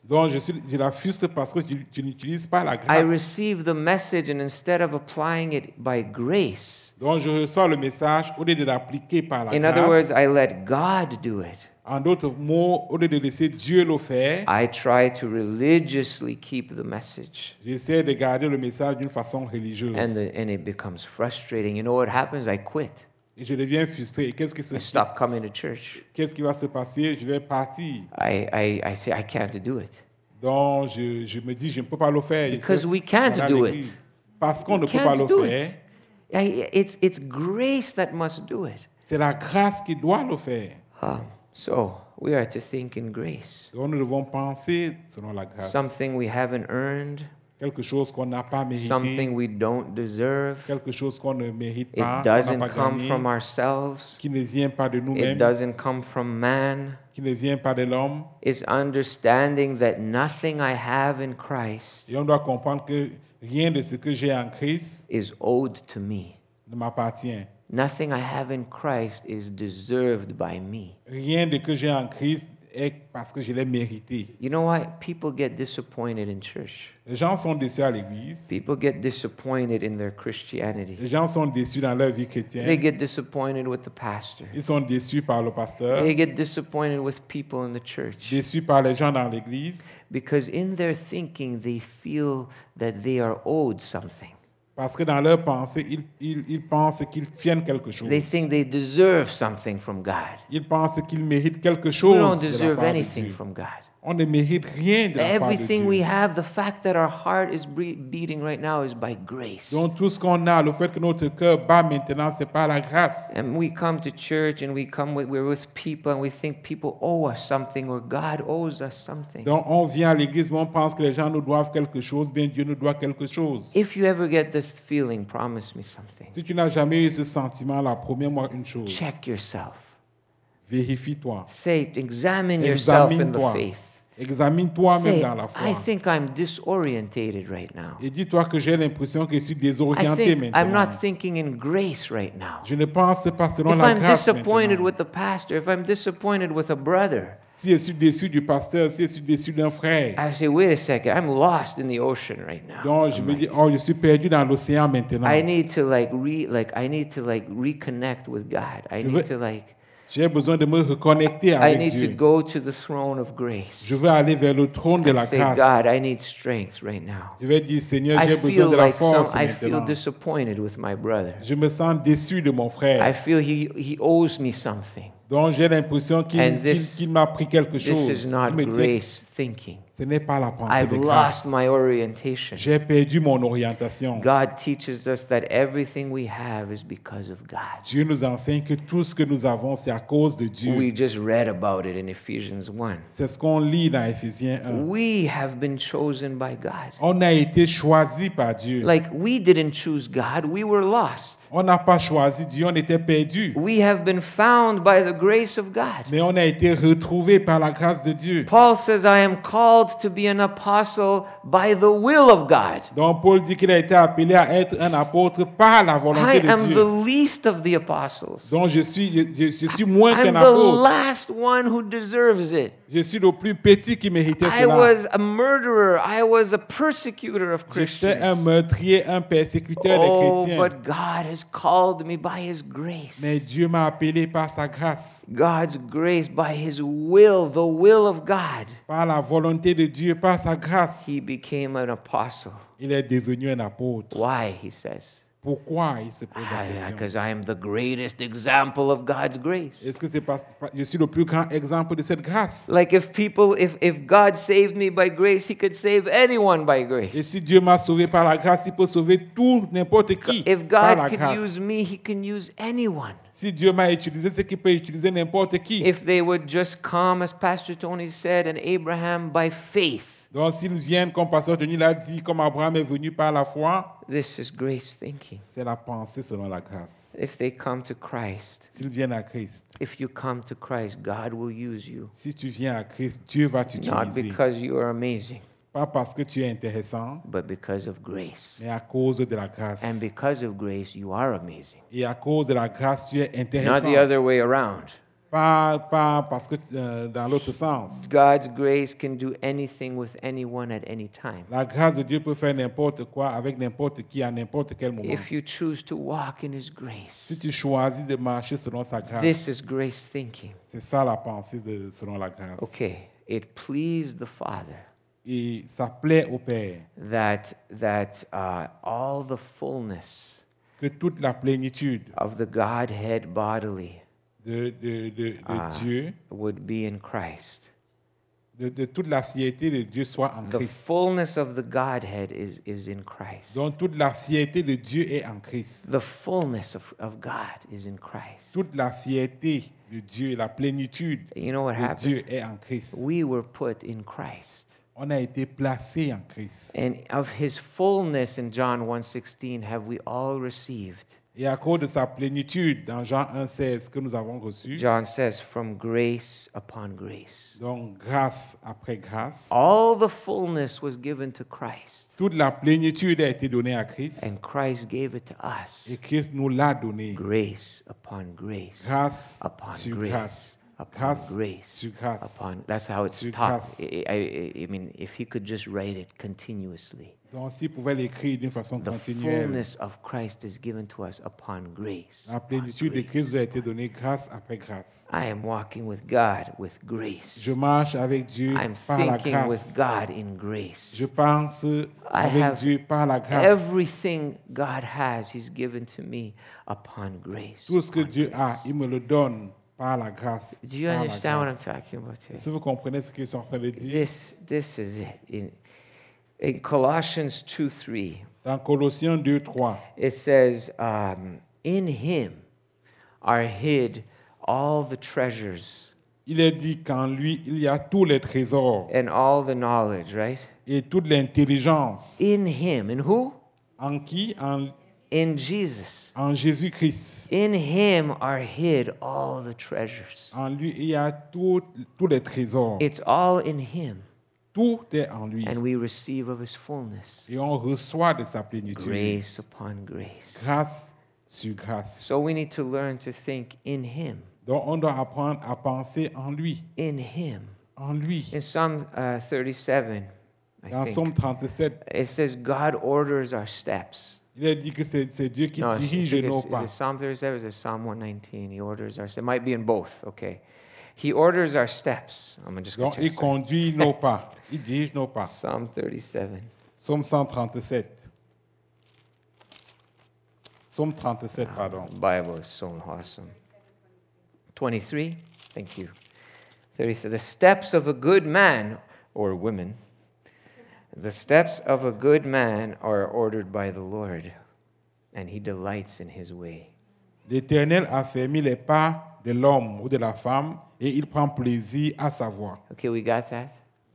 Speaker 2: Donc, je, suis, je la frustre parce que je, je n'utilise pas la
Speaker 1: I
Speaker 2: grâce.
Speaker 1: receive the message, and instead of applying it by grace,
Speaker 2: Donc, je reçois le message au lieu de l'appliquer par la
Speaker 1: in
Speaker 2: grâce.
Speaker 1: other words, I let God do it.
Speaker 2: En d'autres mots, au lieu de laisser Dieu le faire,
Speaker 1: I try to religiously keep the message.
Speaker 2: j'essaie de garder le message d'une façon religieuse.
Speaker 1: And, the, and it becomes frustrating. You know what happens? I quit.
Speaker 2: Et je deviens frustré. Et qu'est-ce qui, se,
Speaker 1: I stop coming to church.
Speaker 2: qu'est-ce qui va se passer? Je vais partir.
Speaker 1: I, I, I say, I can't do it.
Speaker 2: Donc, je, je me dis, je ne peux pas le faire.
Speaker 1: Because
Speaker 2: Je
Speaker 1: we
Speaker 2: sais,
Speaker 1: can't
Speaker 2: voilà
Speaker 1: do
Speaker 2: l'église.
Speaker 1: it.
Speaker 2: Parce qu'on ne
Speaker 1: We
Speaker 2: peut pas
Speaker 1: can't
Speaker 2: le
Speaker 1: do
Speaker 2: faire.
Speaker 1: it. I- It's, it's grace that must do it.
Speaker 2: C'est la grâce qui doit le faire.
Speaker 1: Um, so we are to think in grace.
Speaker 2: Donc, nous devons penser selon la grâce.
Speaker 1: Something we haven't earned,
Speaker 2: Quelque chose qu'on n'a pas mérité.
Speaker 1: something we don't deserve.
Speaker 2: Quelque chose qu'on ne mérite
Speaker 1: It
Speaker 2: pas, qu'on n'a
Speaker 1: doesn't
Speaker 2: pas
Speaker 1: come
Speaker 2: gagné,
Speaker 1: from ourselves.
Speaker 2: qui ne vient pas de
Speaker 1: It
Speaker 2: nous-mêmes,
Speaker 1: doesn't come from man.
Speaker 2: qui ne vient pas de l'homme.
Speaker 1: It's understanding that nothing I have in Christ
Speaker 2: Et on doit comprendre que rien de ce que j'ai en Christ
Speaker 1: is owed to me.
Speaker 2: ne m'appartient.
Speaker 1: Nothing I have in Christ is deserved by me.
Speaker 2: Rien de ce que j'ai en Christ est parce que je l'ai mérité.
Speaker 1: You know why? People get disappointed in church.
Speaker 2: Les gens sont déçus à l'église.
Speaker 1: People get disappointed in their Christianity.
Speaker 2: Les gens sont déçus dans leur vie
Speaker 1: They
Speaker 2: chrétienne.
Speaker 1: get disappointed with the pastor.
Speaker 2: Ils sont déçus par le pasteur,
Speaker 1: They get disappointed with people in the church.
Speaker 2: déçus par les gens dans l'église,
Speaker 1: Because in their thinking, they feel that they are owed something.
Speaker 2: parce que dans leur pensée, ils, ils, ils pensent qu'ils tiennent quelque chose.
Speaker 1: They think they deserve something from God.
Speaker 2: Ils pensent qu'ils méritent quelque
Speaker 1: We
Speaker 2: chose
Speaker 1: don't
Speaker 2: de la
Speaker 1: deserve
Speaker 2: part de
Speaker 1: anything
Speaker 2: Dieu.
Speaker 1: from God.
Speaker 2: On ne mérite rien de la part de
Speaker 1: Everything we
Speaker 2: Dieu.
Speaker 1: have, the fact that our heart is bre- beating right now is by grace.
Speaker 2: Donc tout ce qu'on a, le fait que notre cœur bat maintenant, c'est par la grâce.
Speaker 1: And we come to church and we come with, we're with people and we think people owe us something or God owes us something.
Speaker 2: Donc on vient à l'église, mais on pense que les gens nous doivent quelque chose, bien Dieu nous doit quelque chose.
Speaker 1: If you ever get this feeling, promise me something.
Speaker 2: Si tu n'as jamais eu ce sentiment-là, promets-moi une chose.
Speaker 1: Check yourself.
Speaker 2: Vérifie-toi.
Speaker 1: Say, examine yourself in the
Speaker 2: Examine-toi.
Speaker 1: faith.
Speaker 2: Examine toi-même
Speaker 1: Say,
Speaker 2: dans la
Speaker 1: I
Speaker 2: foi.
Speaker 1: think I'm disorientated right now.
Speaker 2: Et dis-toi que j'ai l'impression que je suis
Speaker 1: I
Speaker 2: désorienté
Speaker 1: think I'm
Speaker 2: maintenant.
Speaker 1: not thinking in grace right now.
Speaker 2: Je ne pense pas selon
Speaker 1: If
Speaker 2: la
Speaker 1: I'm
Speaker 2: grâce
Speaker 1: disappointed
Speaker 2: maintenant.
Speaker 1: with the pastor, if I'm disappointed with a brother,
Speaker 2: Si je suis déçu du pasteur, si je suis déçu d'un frère,
Speaker 1: I say, wait a second, I'm lost in the ocean right now.
Speaker 2: donc je me dis, oh, je suis perdu dans l'océan maintenant.
Speaker 1: I need to like re like I need to like reconnect with God. I
Speaker 2: Je
Speaker 1: need
Speaker 2: veux-
Speaker 1: to like
Speaker 2: J'ai besoin de me reconnecter
Speaker 1: I
Speaker 2: avec
Speaker 1: need to
Speaker 2: Dieu.
Speaker 1: go to the throne of grace.
Speaker 2: Je veux aller vers le trône de
Speaker 1: I
Speaker 2: la
Speaker 1: say,
Speaker 2: grâce.
Speaker 1: God, I need strength right now.
Speaker 2: Je vais dire, Seigneur,
Speaker 1: I
Speaker 2: j'ai
Speaker 1: feel
Speaker 2: besoin de la
Speaker 1: like some
Speaker 2: force
Speaker 1: I feel
Speaker 2: maintenant.
Speaker 1: disappointed with my brother.
Speaker 2: Je me sens déçu de mon
Speaker 1: I
Speaker 2: frère.
Speaker 1: feel he he owes me something.
Speaker 2: Donc j'ai l'impression qu'il
Speaker 1: And
Speaker 2: qu'il-
Speaker 1: this-
Speaker 2: qu'il m'a pris quelque
Speaker 1: This
Speaker 2: chose.
Speaker 1: is not
Speaker 2: Il me dit,
Speaker 1: grace thinking.
Speaker 2: ce n'est pas la pensée
Speaker 1: I've
Speaker 2: de grâce.
Speaker 1: lost my orientation.
Speaker 2: J'ai perdu mon orientation.
Speaker 1: God teaches us that everything we have is because of God.
Speaker 2: Dieu nous enseigne que tout ce que nous avons, c'est à cause de Dieu.
Speaker 1: We just read about it in Ephesians one.
Speaker 2: C'est ce qu'on lit dans Éphésiens un.
Speaker 1: We have been chosen by God.
Speaker 2: On a été choisi par Dieu.
Speaker 1: Like we didn't choose God, we were lost.
Speaker 2: On n'a pas choisi Dieu, on était perdu.
Speaker 1: We have been found by the grace of God.
Speaker 2: Mais on a été retrouvé par la grâce de Dieu.
Speaker 1: Paul says, I am called to be an apostle by the will of God.
Speaker 2: Donc Paul dit qu'il a été appelé à être un apôtre par la
Speaker 1: I
Speaker 2: volonté de
Speaker 1: am
Speaker 2: Dieu.
Speaker 1: the least of the apostles.
Speaker 2: Donc je suis, je, je suis moins
Speaker 1: I'm
Speaker 2: qu'un
Speaker 1: the
Speaker 2: apôtre.
Speaker 1: last one who deserves it.
Speaker 2: Je suis le plus petit qui méritait
Speaker 1: I
Speaker 2: cela.
Speaker 1: was a murderer. I was a persecutor of
Speaker 2: J'étais un
Speaker 1: Christians.
Speaker 2: meurtrier, un persécuteur des
Speaker 1: Oh,
Speaker 2: chrétiens.
Speaker 1: but God has called me by His grace.
Speaker 2: Mais Dieu m'a appelé par sa grâce,
Speaker 1: God's grace, by His will, the will of God.
Speaker 2: par la volonté de Dieu, par sa grâce.
Speaker 1: He became an apostle.
Speaker 2: Il est devenu un apôtre.
Speaker 1: Why, he says?
Speaker 2: Pourquoi il se pose la question?
Speaker 1: Because I am the greatest example of God's grace.
Speaker 2: Est-ce que c'est parce que je suis le plus grand exemple de cette grâce?
Speaker 1: Like if people, if, if God saved me by grace, He could save anyone by
Speaker 2: Et
Speaker 1: grace.
Speaker 2: si Dieu m'a sauvé par la grâce, il peut sauver tout, n'importe qui
Speaker 1: If
Speaker 2: par
Speaker 1: God
Speaker 2: la
Speaker 1: could
Speaker 2: grâce.
Speaker 1: use me, He can use anyone.
Speaker 2: Si Dieu m'a utilisé, c'est qu'il peut utiliser n'importe qui.
Speaker 1: If they would just come, as Pastor Tony said, and Abraham by faith,
Speaker 2: Donc s'ils viennent, comme Pasteur Denis l'a dit, comme Abraham est venu par la foi,
Speaker 1: this is grace thinking.
Speaker 2: c'est la pensée selon la grâce.
Speaker 1: If they come to Christ,
Speaker 2: S'ils viennent à Christ,
Speaker 1: if you come to Christ, God will use you.
Speaker 2: si tu viens à Christ, Dieu va
Speaker 1: Not
Speaker 2: t'utiliser.
Speaker 1: because you are amazing,
Speaker 2: Pas parce que tu es intéressant,
Speaker 1: but because of grace.
Speaker 2: mais à cause de la grâce.
Speaker 1: And because of grace, you are amazing.
Speaker 2: Et à cause de la grâce, tu es
Speaker 1: Not
Speaker 2: intéressant.
Speaker 1: the other way around.
Speaker 2: pas, pas parce que euh, dans l'autre sens.
Speaker 1: God's grace can do anything with anyone at any time.
Speaker 2: La grâce de Dieu peut faire n'importe quoi avec n'importe qui à n'importe quel moment.
Speaker 1: If you choose to walk in His grace,
Speaker 2: Si tu choisis de marcher selon sa grâce,
Speaker 1: this is grace thinking.
Speaker 2: c'est ça la pensée de selon la grâce.
Speaker 1: Okay, it pleased the Father
Speaker 2: Et ça plaît au Père
Speaker 1: that that uh, all the fullness
Speaker 2: que toute la plénitude
Speaker 1: of the Godhead bodily
Speaker 2: de, de, de, de
Speaker 1: Ah.
Speaker 2: Dieu,
Speaker 1: would be in Christ.
Speaker 2: de, de toute la fierté de Dieu soit en
Speaker 1: The
Speaker 2: Christ.
Speaker 1: fullness of the Godhead is, is in Christ.
Speaker 2: Donc toute la fierté de Dieu est en Christ.
Speaker 1: The fullness of, of God is in Christ.
Speaker 2: Toute la fierté de Dieu, la plénitude
Speaker 1: You know what
Speaker 2: de
Speaker 1: happened?
Speaker 2: Dieu est en Christ.
Speaker 1: We were put in Christ.
Speaker 2: On a été placé en Christ.
Speaker 1: And of His fullness in John one sixteen have we all received.
Speaker 2: Et à cause de sa plénitude, dans Jean un seize que nous avons reçu,
Speaker 1: John says, from grace upon grace.
Speaker 2: donc grâce après grâce,
Speaker 1: All the fullness was given to Christ,
Speaker 2: toute la plénitude a été donnée à Christ
Speaker 1: and Christ gave it to
Speaker 2: et
Speaker 1: us.
Speaker 2: Christ nous l'a donnée.
Speaker 1: Grace upon grace.
Speaker 2: Grâce
Speaker 1: Upon
Speaker 2: sur
Speaker 1: grace.
Speaker 2: grâce.
Speaker 1: Upon
Speaker 2: Grâce
Speaker 1: grace.
Speaker 2: sur grâce.
Speaker 1: Upon, that's how it's
Speaker 2: Sur
Speaker 1: taught.
Speaker 2: grâce.
Speaker 1: I, I, I mean, if he could just write it continuously.
Speaker 2: Donc s'il pouvait l'écrire d'une façon
Speaker 1: The
Speaker 2: continuelle,
Speaker 1: fullness of Christ is given to us upon grace.
Speaker 2: la
Speaker 1: upon
Speaker 2: plénitude de
Speaker 1: grace.
Speaker 2: Christ nous a été donnée grâce après grâce.
Speaker 1: I am walking with God with grace.
Speaker 2: Je marche avec Dieu
Speaker 1: I'm
Speaker 2: par la
Speaker 1: thinking
Speaker 2: grâce.
Speaker 1: with God in grace.
Speaker 2: Je pense avec
Speaker 1: have
Speaker 2: Dieu par la grâce.
Speaker 1: Everything God has, He's given to me upon grace.
Speaker 2: Tout ce que
Speaker 1: upon
Speaker 2: Dieu a,
Speaker 1: grace.
Speaker 2: il me le donne par la grâce.
Speaker 1: Do you
Speaker 2: par la
Speaker 1: understand what I'm
Speaker 2: grâce.
Speaker 1: talking about here?
Speaker 2: Si vous comprenez ce que je suis en train de dire,
Speaker 1: This, this is it. In, in Colossians two three,
Speaker 2: dans Colossiens deux trois,
Speaker 1: it says, um, in Him are hid all the treasures
Speaker 2: il est dit qu'en lui, il y a tous les trésors
Speaker 1: and all the knowledge, right?
Speaker 2: et toute l'intelligence.
Speaker 1: In Him. In who?
Speaker 2: En qui? En,
Speaker 1: In Jesus.
Speaker 2: en Jésus-Christ.
Speaker 1: In Him are hid all the treasures.
Speaker 2: En lui, il y a tout- tous les trésors.
Speaker 1: It's all in Him.
Speaker 2: Tout est en lui.
Speaker 1: And we receive of His fullness.
Speaker 2: Et on reçoit de sa plénitude.
Speaker 1: Grace upon grace.
Speaker 2: Grâce sur grâce.
Speaker 1: So we need to learn to think in Him.
Speaker 2: Donc on doit apprendre à penser en lui.
Speaker 1: In Him.
Speaker 2: En lui.
Speaker 1: In Psalm uh, thirty-seven, I
Speaker 2: Dans
Speaker 1: think,
Speaker 2: Somme trente-sept,
Speaker 1: it says God orders our steps.
Speaker 2: il est dit que c'est c'est Dieu qui
Speaker 1: No, it's,
Speaker 2: dirige
Speaker 1: it's,
Speaker 2: nos
Speaker 1: it's,
Speaker 2: pas.
Speaker 1: is it Psalm thirty-seven or is it Psalm one nineteen? He orders our steps. It might be in both, okay. He orders our steps. I'm just going
Speaker 2: Donc
Speaker 1: to
Speaker 2: il
Speaker 1: check.
Speaker 2: conduit nos pas. Il dirige nos pas.
Speaker 1: Psalm thirty-seven.
Speaker 2: Somme cent trente-sept. Somme trente-sept, pardon.
Speaker 1: The Bible is so awesome. twenty-three, thank you. thirty-seven. The steps of a good man or woman, the steps of a good man are ordered by the Lord, and He delights in His way.
Speaker 2: L'Éternel a fermé les pas de l'homme ou de la femme et il prend plaisir à sa voix.
Speaker 1: Okay, we got that?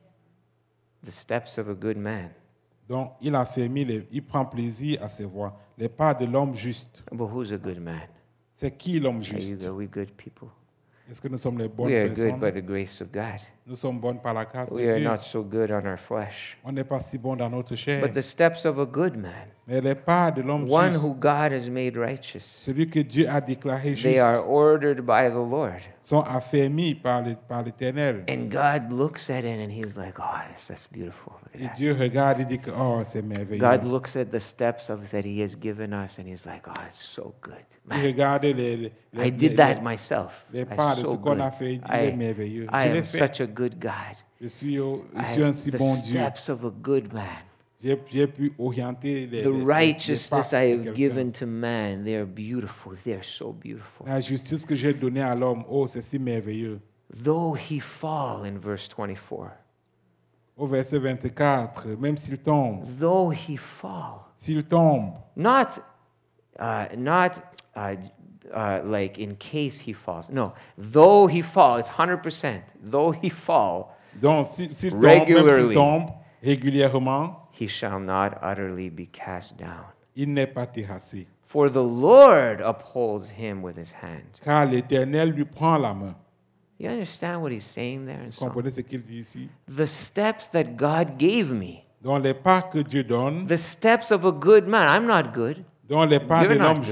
Speaker 1: The steps of a good man.
Speaker 2: Donc il a fermé, les, il prend plaisir à ses voix. Les pas de l'homme juste.
Speaker 1: But who's a good man?
Speaker 2: C'est qui l'homme
Speaker 1: Are, you,
Speaker 2: juste?
Speaker 1: are we good people?
Speaker 2: Est-ce que nous sommes les bonnes
Speaker 1: We are good
Speaker 2: personnes?
Speaker 1: by the grace of God.
Speaker 2: Nous sommes bonnes par la grâce de
Speaker 1: We are
Speaker 2: Dieu.
Speaker 1: not so good on our flesh.
Speaker 2: On n'est pas si bon dans notre chair.
Speaker 1: But the steps of a good man,
Speaker 2: Mais les pas de l'homme
Speaker 1: one
Speaker 2: juste,
Speaker 1: who God has made righteous,
Speaker 2: celui que Dieu a déclaré
Speaker 1: they are
Speaker 2: juste,
Speaker 1: ordered by the Lord.
Speaker 2: sont affermis par le- par l'Éternel.
Speaker 1: And God looks at it and He's like, oh, that's, that's beautiful. Look
Speaker 2: Et
Speaker 1: at that.
Speaker 2: Dieu regarde et dit que oh, c'est merveilleux.
Speaker 1: God looks at the steps of that He has given us and He's like, oh, it's so good.
Speaker 2: Il
Speaker 1: Man,
Speaker 2: regarde les, les,
Speaker 1: I
Speaker 2: les-
Speaker 1: did that myself.
Speaker 2: les
Speaker 1: That's
Speaker 2: pas de ce
Speaker 1: so
Speaker 2: qu'on
Speaker 1: good.
Speaker 2: a fait. Il est
Speaker 1: I,
Speaker 2: merveilleux.
Speaker 1: I
Speaker 2: Je l'ai
Speaker 1: am
Speaker 2: fait.
Speaker 1: such a good God.
Speaker 2: Je suis, au- je
Speaker 1: I-
Speaker 2: suis un si
Speaker 1: the
Speaker 2: bon Dieu.
Speaker 1: steps of a good man.
Speaker 2: J'ai j'ai pu orienter les,
Speaker 1: The
Speaker 2: les- les- les
Speaker 1: righteousness
Speaker 2: pas
Speaker 1: I
Speaker 2: de
Speaker 1: have
Speaker 2: quelqu'un.
Speaker 1: given to man, they're beautiful. They're so beautiful.
Speaker 2: La justice que j'ai donnée à l'homme, oh, c'est si merveilleux.
Speaker 1: Though he fall, in verse twenty-four,
Speaker 2: Au verset vingt-quatre, même s'il tombe,
Speaker 1: though he fall,
Speaker 2: s'il tombe,
Speaker 1: not, uh, not uh, uh, like in case he falls. No, though he fall, it's one hundred percent. Though he fall,
Speaker 2: donc s'il s'il tombe, même
Speaker 1: Regularly.
Speaker 2: s'il tombe régulièrement,
Speaker 1: he shall not utterly be cast down.
Speaker 2: il n'est pas terrassé.
Speaker 1: For the Lord upholds him with his hand.
Speaker 2: Car l'Éternel lui prend la main.
Speaker 1: You understand what he's saying there in
Speaker 2: Vous
Speaker 1: Psalm?
Speaker 2: comprenez ce qu'il dit ici?
Speaker 1: The steps that God gave me,
Speaker 2: Dans les pas que Dieu donne,
Speaker 1: the steps of a good man. I'm not good.
Speaker 2: dans les pas
Speaker 1: You're
Speaker 2: de
Speaker 1: not
Speaker 2: l'homme
Speaker 1: good.
Speaker 2: juste,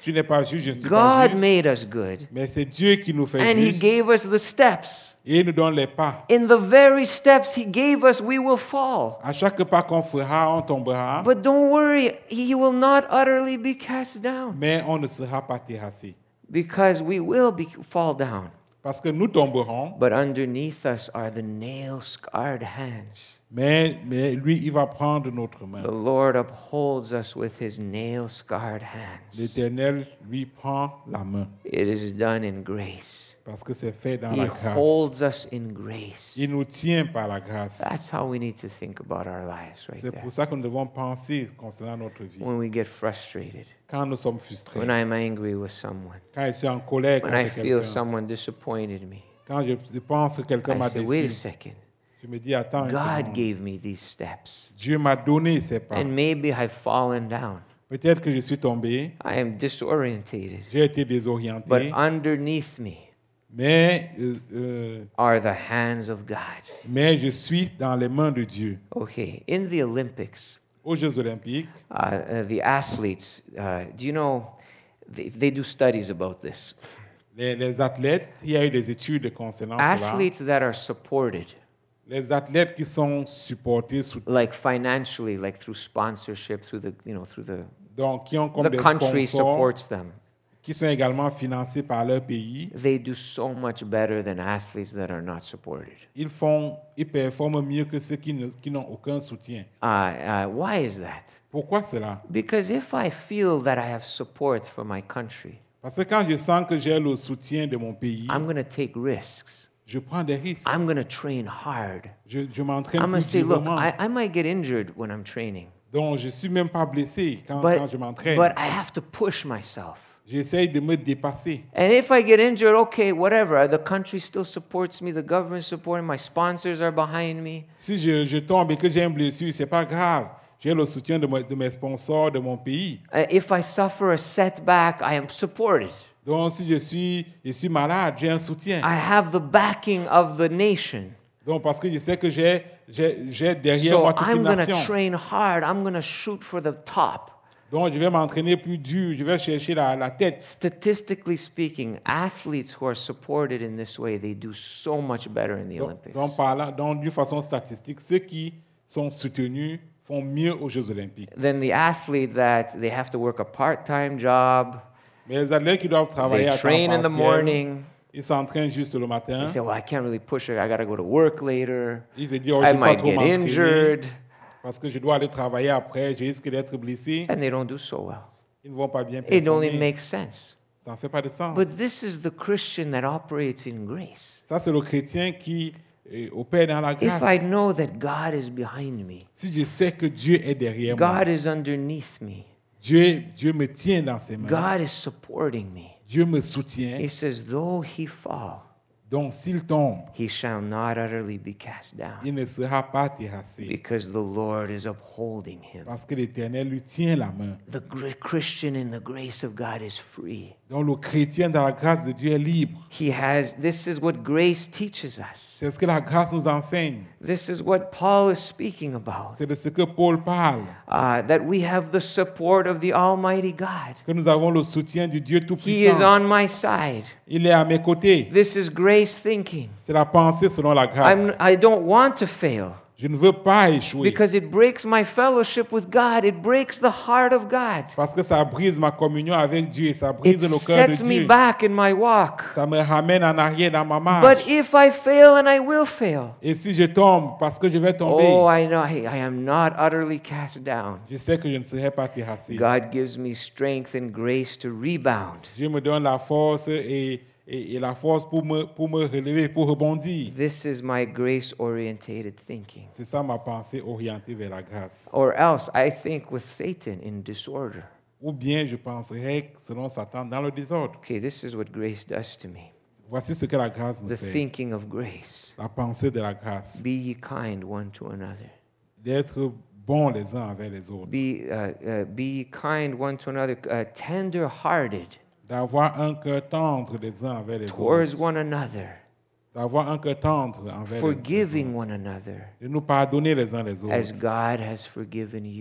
Speaker 2: Tu n'es pas juste, je ne suis pas
Speaker 1: God
Speaker 2: juste.
Speaker 1: made us good.
Speaker 2: Mais c'est Dieu qui nous fait
Speaker 1: And He
Speaker 2: juste.
Speaker 1: gave us the steps.
Speaker 2: Et il nous donne les pas.
Speaker 1: In the very steps He gave us, we will fall.
Speaker 2: À chaque pas qu'on fera, on tombera.
Speaker 1: But don't worry, He will not utterly be cast down.
Speaker 2: Mais on ne sera pas terrassé.
Speaker 1: Because we will be, fall down.
Speaker 2: Parce que nous tomberons.
Speaker 1: But underneath us are the nail-scarred hands.
Speaker 2: Mais, mais lui, il va prendre notre main.
Speaker 1: The Lord upholds us with His nail-scarred hands.
Speaker 2: L'Éternel lui prend la main.
Speaker 1: It is done in grace.
Speaker 2: Parce que c'est fait dans
Speaker 1: He
Speaker 2: la grâce.
Speaker 1: holds us in grace.
Speaker 2: Il nous tient par la grâce.
Speaker 1: That's how we need to think about our lives right
Speaker 2: C'est
Speaker 1: there.
Speaker 2: pour ça que nous devons penser concernant notre vie.
Speaker 1: When we get frustrated,
Speaker 2: Quand nous sommes frustrés,
Speaker 1: when I'm angry with someone,
Speaker 2: quand je suis en colère
Speaker 1: when I
Speaker 2: contre
Speaker 1: feel
Speaker 2: quelqu'un,
Speaker 1: someone disappointed me,
Speaker 2: quand je, je pense que quelqu'un
Speaker 1: I
Speaker 2: m'a
Speaker 1: say, wait a
Speaker 2: déçu,
Speaker 1: second.
Speaker 2: je me dis, attends une
Speaker 1: God
Speaker 2: seconde.
Speaker 1: gave me these steps.
Speaker 2: Dieu m'a donné ces pas.
Speaker 1: And maybe I've fallen down.
Speaker 2: Peut-être que je suis tombé,
Speaker 1: I am disorientated.
Speaker 2: j'ai été désorienté,
Speaker 1: But underneath me
Speaker 2: mais, euh, euh,
Speaker 1: are the hands of God.
Speaker 2: mais je suis dans les mains de Dieu.
Speaker 1: Okay, in the Olympics,
Speaker 2: Aux Jeux Olympiques,
Speaker 1: uh, uh, the athletes, uh, do you know, they, they do studies about this.
Speaker 2: les, les athlètes, il y a eu des études concernant cela.
Speaker 1: Athletes that are supported,
Speaker 2: Les athlètes qui sont supportés, sous-
Speaker 1: like financially, like through sponsorship, through the, you know, through the,
Speaker 2: donc qui ont comme
Speaker 1: the
Speaker 2: des
Speaker 1: country
Speaker 2: sponsors,
Speaker 1: supports them.
Speaker 2: qui sont également financés par leur pays,
Speaker 1: They do so much better than athletes that are not supported.
Speaker 2: ils font, ils performent mieux que ceux qui ne- qui n'ont aucun soutien.
Speaker 1: Uh, uh, why is that?
Speaker 2: Pourquoi cela?
Speaker 1: Because if I feel that I have support for my country,
Speaker 2: Parce que quand je sens que j'ai le soutien de mon pays,
Speaker 1: I'm going to take risks.
Speaker 2: je prends des risques.
Speaker 1: I'm going to train hard.
Speaker 2: Je, je m'entraîne
Speaker 1: I'm going to
Speaker 2: plus
Speaker 1: say, look,
Speaker 2: durement.
Speaker 1: I, I might get injured when I'm training,
Speaker 2: Donc, je suis même pas blessé quand, quand
Speaker 1: but,
Speaker 2: je m'entraîne.
Speaker 1: but I have to push myself.
Speaker 2: J'essaye de me dépasser.
Speaker 1: And if I get injured, okay, whatever. The country still supports me. The government supports me. My sponsors are behind me.
Speaker 2: Si je, je tombe et que j'ai une blessure, c'est pas grave. J'ai le soutien de, mo- de mes sponsors, de mon pays.
Speaker 1: Uh, if I suffer a setback, I am supported.
Speaker 2: Donc, si je suis, je suis malade, j'ai un soutien.
Speaker 1: I have the backing of the nation.
Speaker 2: Donc, parce que je sais que j'ai, j'ai, j'ai derrière
Speaker 1: So
Speaker 2: moi toute
Speaker 1: I'm
Speaker 2: une
Speaker 1: going to
Speaker 2: nation.
Speaker 1: train hard. I'm going to shoot for the top.
Speaker 2: Donc, je vais m'entraîner plus dur. Je vais chercher la, la tête.
Speaker 1: Statistically speaking, athletes who are supported in this way, they do so much better in the
Speaker 2: Donc,
Speaker 1: Olympics.
Speaker 2: donc, parlant, donc, d'une façon statistique, ceux qui sont soutenus font mieux aux Jeux Olympiques.
Speaker 1: Than the athlete that they have to work a part-time job,
Speaker 2: Mais les athlètes qui doivent travailler
Speaker 1: they
Speaker 2: à temps
Speaker 1: train in the
Speaker 2: partiel,
Speaker 1: morning.
Speaker 2: ils s'entraînent juste le matin.
Speaker 1: They say, well, I can't really push it. I got to go to work later.
Speaker 2: Ils se disent, oh, je
Speaker 1: I
Speaker 2: ne peux pas
Speaker 1: might
Speaker 2: trop
Speaker 1: get
Speaker 2: m'entraîner
Speaker 1: injured.
Speaker 2: parce que je dois aller travailler après, je risque d'être blessé.
Speaker 1: And they don't do so well.
Speaker 2: Ils ne vont pas bien
Speaker 1: It only
Speaker 2: performer.
Speaker 1: makes sense.
Speaker 2: Ça ne fait pas de sens.
Speaker 1: But this is the Christian that operates in grace.
Speaker 2: Ça, c'est le chrétien qui euh, opère dans la
Speaker 1: If I
Speaker 2: grâce.
Speaker 1: know that God is behind me,
Speaker 2: Si je sais que Dieu est derrière moi,
Speaker 1: God is underneath me,
Speaker 2: Dieu, Dieu me tient dans ses mains.
Speaker 1: God is supporting me.
Speaker 2: Dieu me soutient.
Speaker 1: He says, though he fall,
Speaker 2: Donc, s'il tombe,
Speaker 1: he shall not utterly be cast down,
Speaker 2: il ne sera pas terrassé.
Speaker 1: because the Lord is upholding him.
Speaker 2: Parce que l'Éternel lui tient la main.
Speaker 1: The gr- Christian in the grace of God is free.
Speaker 2: Donc, le chrétien dans la grâce de Dieu est libre.
Speaker 1: He has, this is what grace teaches us.
Speaker 2: C'est ce que la grâce nous enseigne.
Speaker 1: This is what Paul is speaking about.
Speaker 2: C'est de ce que Paul parle.
Speaker 1: Uh, that we have the support of the Almighty God.
Speaker 2: Que nous avons le soutien du Dieu
Speaker 1: He is
Speaker 2: Tout-Puissant.
Speaker 1: on my side.
Speaker 2: Il est à mes côtés.
Speaker 1: This is grace thinking.
Speaker 2: C'est la pensée selon la grâce.
Speaker 1: I'm, I don't want to fail
Speaker 2: Je ne veux pas échouer.
Speaker 1: because it breaks my fellowship with God. It breaks the heart of God.
Speaker 2: Parce que ça brise ma communion avec Dieu et ça
Speaker 1: It
Speaker 2: brise le cœur de
Speaker 1: sets me
Speaker 2: Dieu.
Speaker 1: back in my walk.
Speaker 2: Ça me ramène en arrière dans ma marche.
Speaker 1: But if I fail, and I will fail,
Speaker 2: Et si je tombe, parce que je vais tomber,
Speaker 1: oh, I know I, I am not utterly cast down.
Speaker 2: je sais que je ne serai pas terrassé.
Speaker 1: God gives me strength and grace to rebound.
Speaker 2: Dieu me donne la force et, et, et la force pour me, pour me relever, pour rebondir.
Speaker 1: This is my grace-orientated thinking.
Speaker 2: C'est ça ma pensée orientée vers la grâce.
Speaker 1: Or else I think with Satan in disorder.
Speaker 2: Ou bien je penserai selon Satan dans le désordre.
Speaker 1: Okay, this is what grace does to me.
Speaker 2: Voici ce que la grâce me
Speaker 1: The
Speaker 2: fait.
Speaker 1: thinking of grace.
Speaker 2: La pensée de la grâce.
Speaker 1: Be ye kind one to another.
Speaker 2: D'être bons les uns envers les autres.
Speaker 1: Be, uh, uh, be ye kind one to another, uh, tender-hearted
Speaker 2: D'avoir un cœur tendre les uns envers les autres.
Speaker 1: towards one another,
Speaker 2: D'avoir un cœur tendre envers les autres.
Speaker 1: forgiving one another,
Speaker 2: De nous pardonner les uns les autres.
Speaker 1: as God has forgiven you.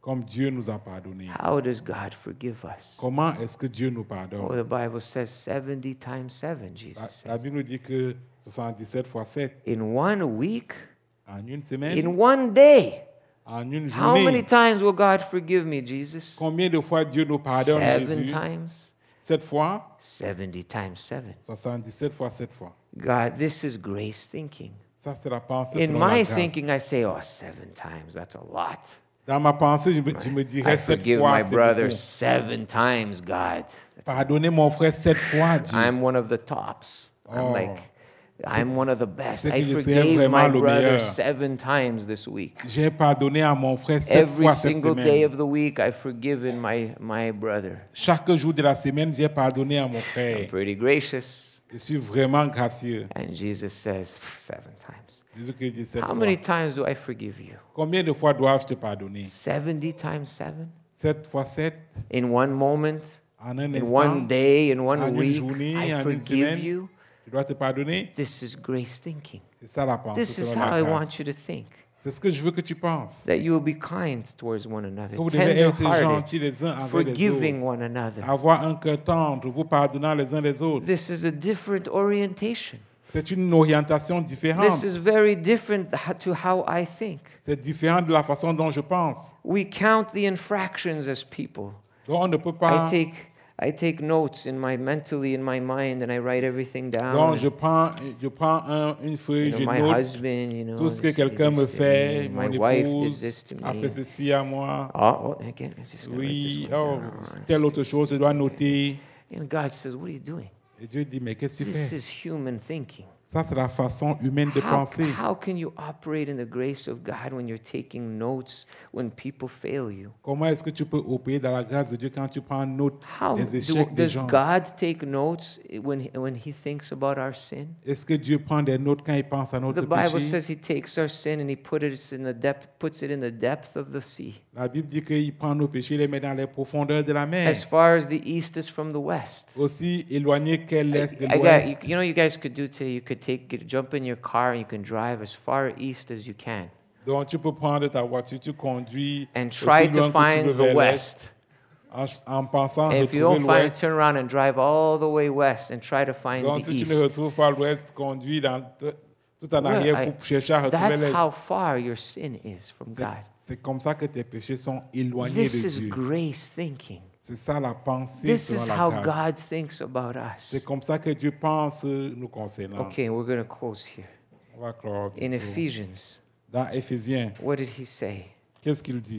Speaker 2: comme Dieu nous a pardonné.
Speaker 1: How does God forgive us?
Speaker 2: Comment est-ce que Dieu nous
Speaker 1: Oh,
Speaker 2: pardonne?
Speaker 1: the Bible says seventy times seven,
Speaker 2: La,
Speaker 1: Jesus
Speaker 2: la
Speaker 1: said.
Speaker 2: Bible nous dit que soixante-dix-sept fois sept
Speaker 1: In one week,
Speaker 2: en une semaine,
Speaker 1: in one day.
Speaker 2: en une
Speaker 1: How many
Speaker 2: journée.
Speaker 1: times will God forgive me, Jesus?
Speaker 2: Combien de fois Dieu nous pardonne,
Speaker 1: Seven
Speaker 2: Jésus?
Speaker 1: times.
Speaker 2: Sept fois?
Speaker 1: seventy times seven.
Speaker 2: soixante-dix-sept fois sept fois.
Speaker 1: God, this is grace thinking.
Speaker 2: Ça, c'est la pensée
Speaker 1: In
Speaker 2: selon la
Speaker 1: my
Speaker 2: grâce.
Speaker 1: thinking, I say, oh, seven times, that's a lot.
Speaker 2: Dans ma pensée, je me, je me
Speaker 1: I
Speaker 2: dirais sept
Speaker 1: forgive
Speaker 2: fois,
Speaker 1: my
Speaker 2: c'est
Speaker 1: brother
Speaker 2: beaucoup.
Speaker 1: seven times, God.
Speaker 2: Pardonnez mon frère sept fois, Dieu.
Speaker 1: I'm one of the tops. I'm
Speaker 2: Oh.
Speaker 1: like, I'm one of the best.
Speaker 2: c'est
Speaker 1: I
Speaker 2: que je serais
Speaker 1: forgave
Speaker 2: vraiment
Speaker 1: my
Speaker 2: le
Speaker 1: brother
Speaker 2: meilleur.
Speaker 1: seven times this week.
Speaker 2: J'ai pardonné à mon frère sept
Speaker 1: Every
Speaker 2: fois cette
Speaker 1: single day
Speaker 2: semaine.
Speaker 1: of the week, I've forgiven my, my brother.
Speaker 2: Chaque jour de la semaine, j'ai pardonné à mon
Speaker 1: I'm
Speaker 2: frère.
Speaker 1: pretty gracious.
Speaker 2: Je suis vraiment gracieux.
Speaker 1: And Jesus says, seven times.
Speaker 2: Jésus-Christ dit sept
Speaker 1: How
Speaker 2: fois.
Speaker 1: many times do I forgive you?
Speaker 2: Combien de fois dois-je te pardonner?
Speaker 1: seventy times seven?
Speaker 2: Sept fois sept,
Speaker 1: In one moment,
Speaker 2: en un
Speaker 1: in
Speaker 2: instant,
Speaker 1: one day, in
Speaker 2: en
Speaker 1: one
Speaker 2: une
Speaker 1: week,
Speaker 2: journée,
Speaker 1: I
Speaker 2: en une
Speaker 1: forgive
Speaker 2: semaine.
Speaker 1: you.
Speaker 2: Tu dois te pardonner?
Speaker 1: This is grace thinking.
Speaker 2: C'est ça la pensée
Speaker 1: This is
Speaker 2: selon
Speaker 1: how
Speaker 2: la
Speaker 1: I
Speaker 2: grâce.
Speaker 1: want you to think.
Speaker 2: C'est ce que je veux que tu penses.
Speaker 1: That you will be kind towards one another,
Speaker 2: Que vous devez être
Speaker 1: tender-hearted,
Speaker 2: gentils les uns envers les
Speaker 1: forgiving
Speaker 2: autres.
Speaker 1: one another.
Speaker 2: Avoir un cœur tendre, vous pardonnant les uns les autres.
Speaker 1: This is a different orientation.
Speaker 2: C'est une orientation différente.
Speaker 1: This is very different h- to how I think.
Speaker 2: C'est différent de la façon dont je pense.
Speaker 1: We count the infractions as people.
Speaker 2: Donc on ne peut pas.
Speaker 1: I take I take notes in my mentally in my mind and I write everything down.
Speaker 2: Donc je prends, je prends un- une feuille,
Speaker 1: You
Speaker 2: je
Speaker 1: know, my
Speaker 2: note
Speaker 1: husband, you know,
Speaker 2: tout ce que
Speaker 1: this did
Speaker 2: quelqu'un me
Speaker 1: this to
Speaker 2: fait.
Speaker 1: me.
Speaker 2: Mon
Speaker 1: My wife did
Speaker 2: épouse
Speaker 1: this to
Speaker 2: a fait
Speaker 1: me.
Speaker 2: ceci à moi.
Speaker 1: Oh, well, again, it's just gonna write
Speaker 2: Oui,
Speaker 1: this one
Speaker 2: oh,
Speaker 1: down.
Speaker 2: telle autre chose, je dois noter.
Speaker 1: And God says, "What are you doing?
Speaker 2: Et Dieu dit, mais qu'est-ce que tu
Speaker 1: This
Speaker 2: fais?
Speaker 1: is human thinking.
Speaker 2: Ça, c'est la façon humaine de
Speaker 1: How,
Speaker 2: penser.
Speaker 1: how can you operate in the grace of God when you're taking notes when people fail you?
Speaker 2: Comment est-ce que tu peux opérer dans la grâce de Dieu quand tu prends note
Speaker 1: How
Speaker 2: des
Speaker 1: do,
Speaker 2: échecs des
Speaker 1: does
Speaker 2: gens?
Speaker 1: God take notes when he, when He thinks about our sin?
Speaker 2: Est-ce que Dieu prend des notes quand il pense à notre
Speaker 1: The Bible
Speaker 2: péché?
Speaker 1: says He takes our sin and He put it in the depth, puts it in the depth of the sea,
Speaker 2: La Bible dit qu'il prend nos péchés et les met dans les profondeurs de la mer.
Speaker 1: as far as the east is from the west.
Speaker 2: Aussi éloigné qu'est l'est de
Speaker 1: I got,
Speaker 2: l'ouest.
Speaker 1: you, you know, you guys could do today. You could take, get, jump in your car and you can drive as far east as you can,
Speaker 2: Donc tu peux prendre ta voiture, tu conduis
Speaker 1: and
Speaker 2: aussi
Speaker 1: try to
Speaker 2: loin que tu
Speaker 1: find
Speaker 2: veux
Speaker 1: the
Speaker 2: vers l'est,
Speaker 1: west.
Speaker 2: en, en pensant
Speaker 1: And if you
Speaker 2: retrouver
Speaker 1: don't find it,
Speaker 2: l'ouest.
Speaker 1: turn around and drive all the way west and try to find
Speaker 2: Donc
Speaker 1: the
Speaker 2: si tu ne
Speaker 1: east.
Speaker 2: retrouves pas l'ouest, conduis dans t- tout en
Speaker 1: Well,
Speaker 2: arrière
Speaker 1: I-
Speaker 2: pour chercher à retrouver
Speaker 1: That's
Speaker 2: l'est.
Speaker 1: how far your sin is from
Speaker 2: C'est-
Speaker 1: God.
Speaker 2: C'est comme ça que tes péchés sont éloignés
Speaker 1: This
Speaker 2: de
Speaker 1: is
Speaker 2: Dieu.
Speaker 1: grace thinking.
Speaker 2: C'est ça la pensée
Speaker 1: This
Speaker 2: selon
Speaker 1: is
Speaker 2: la
Speaker 1: how
Speaker 2: grâce.
Speaker 1: God thinks about us.
Speaker 2: C'est comme ça que Dieu pense euh, nous concernant.
Speaker 1: Okay, we're going to close here.
Speaker 2: On va clore
Speaker 1: In
Speaker 2: bientôt.
Speaker 1: Ephesians,
Speaker 2: Dans Éphésiens,
Speaker 1: what did he say?
Speaker 2: qu'est-ce qu'il dit?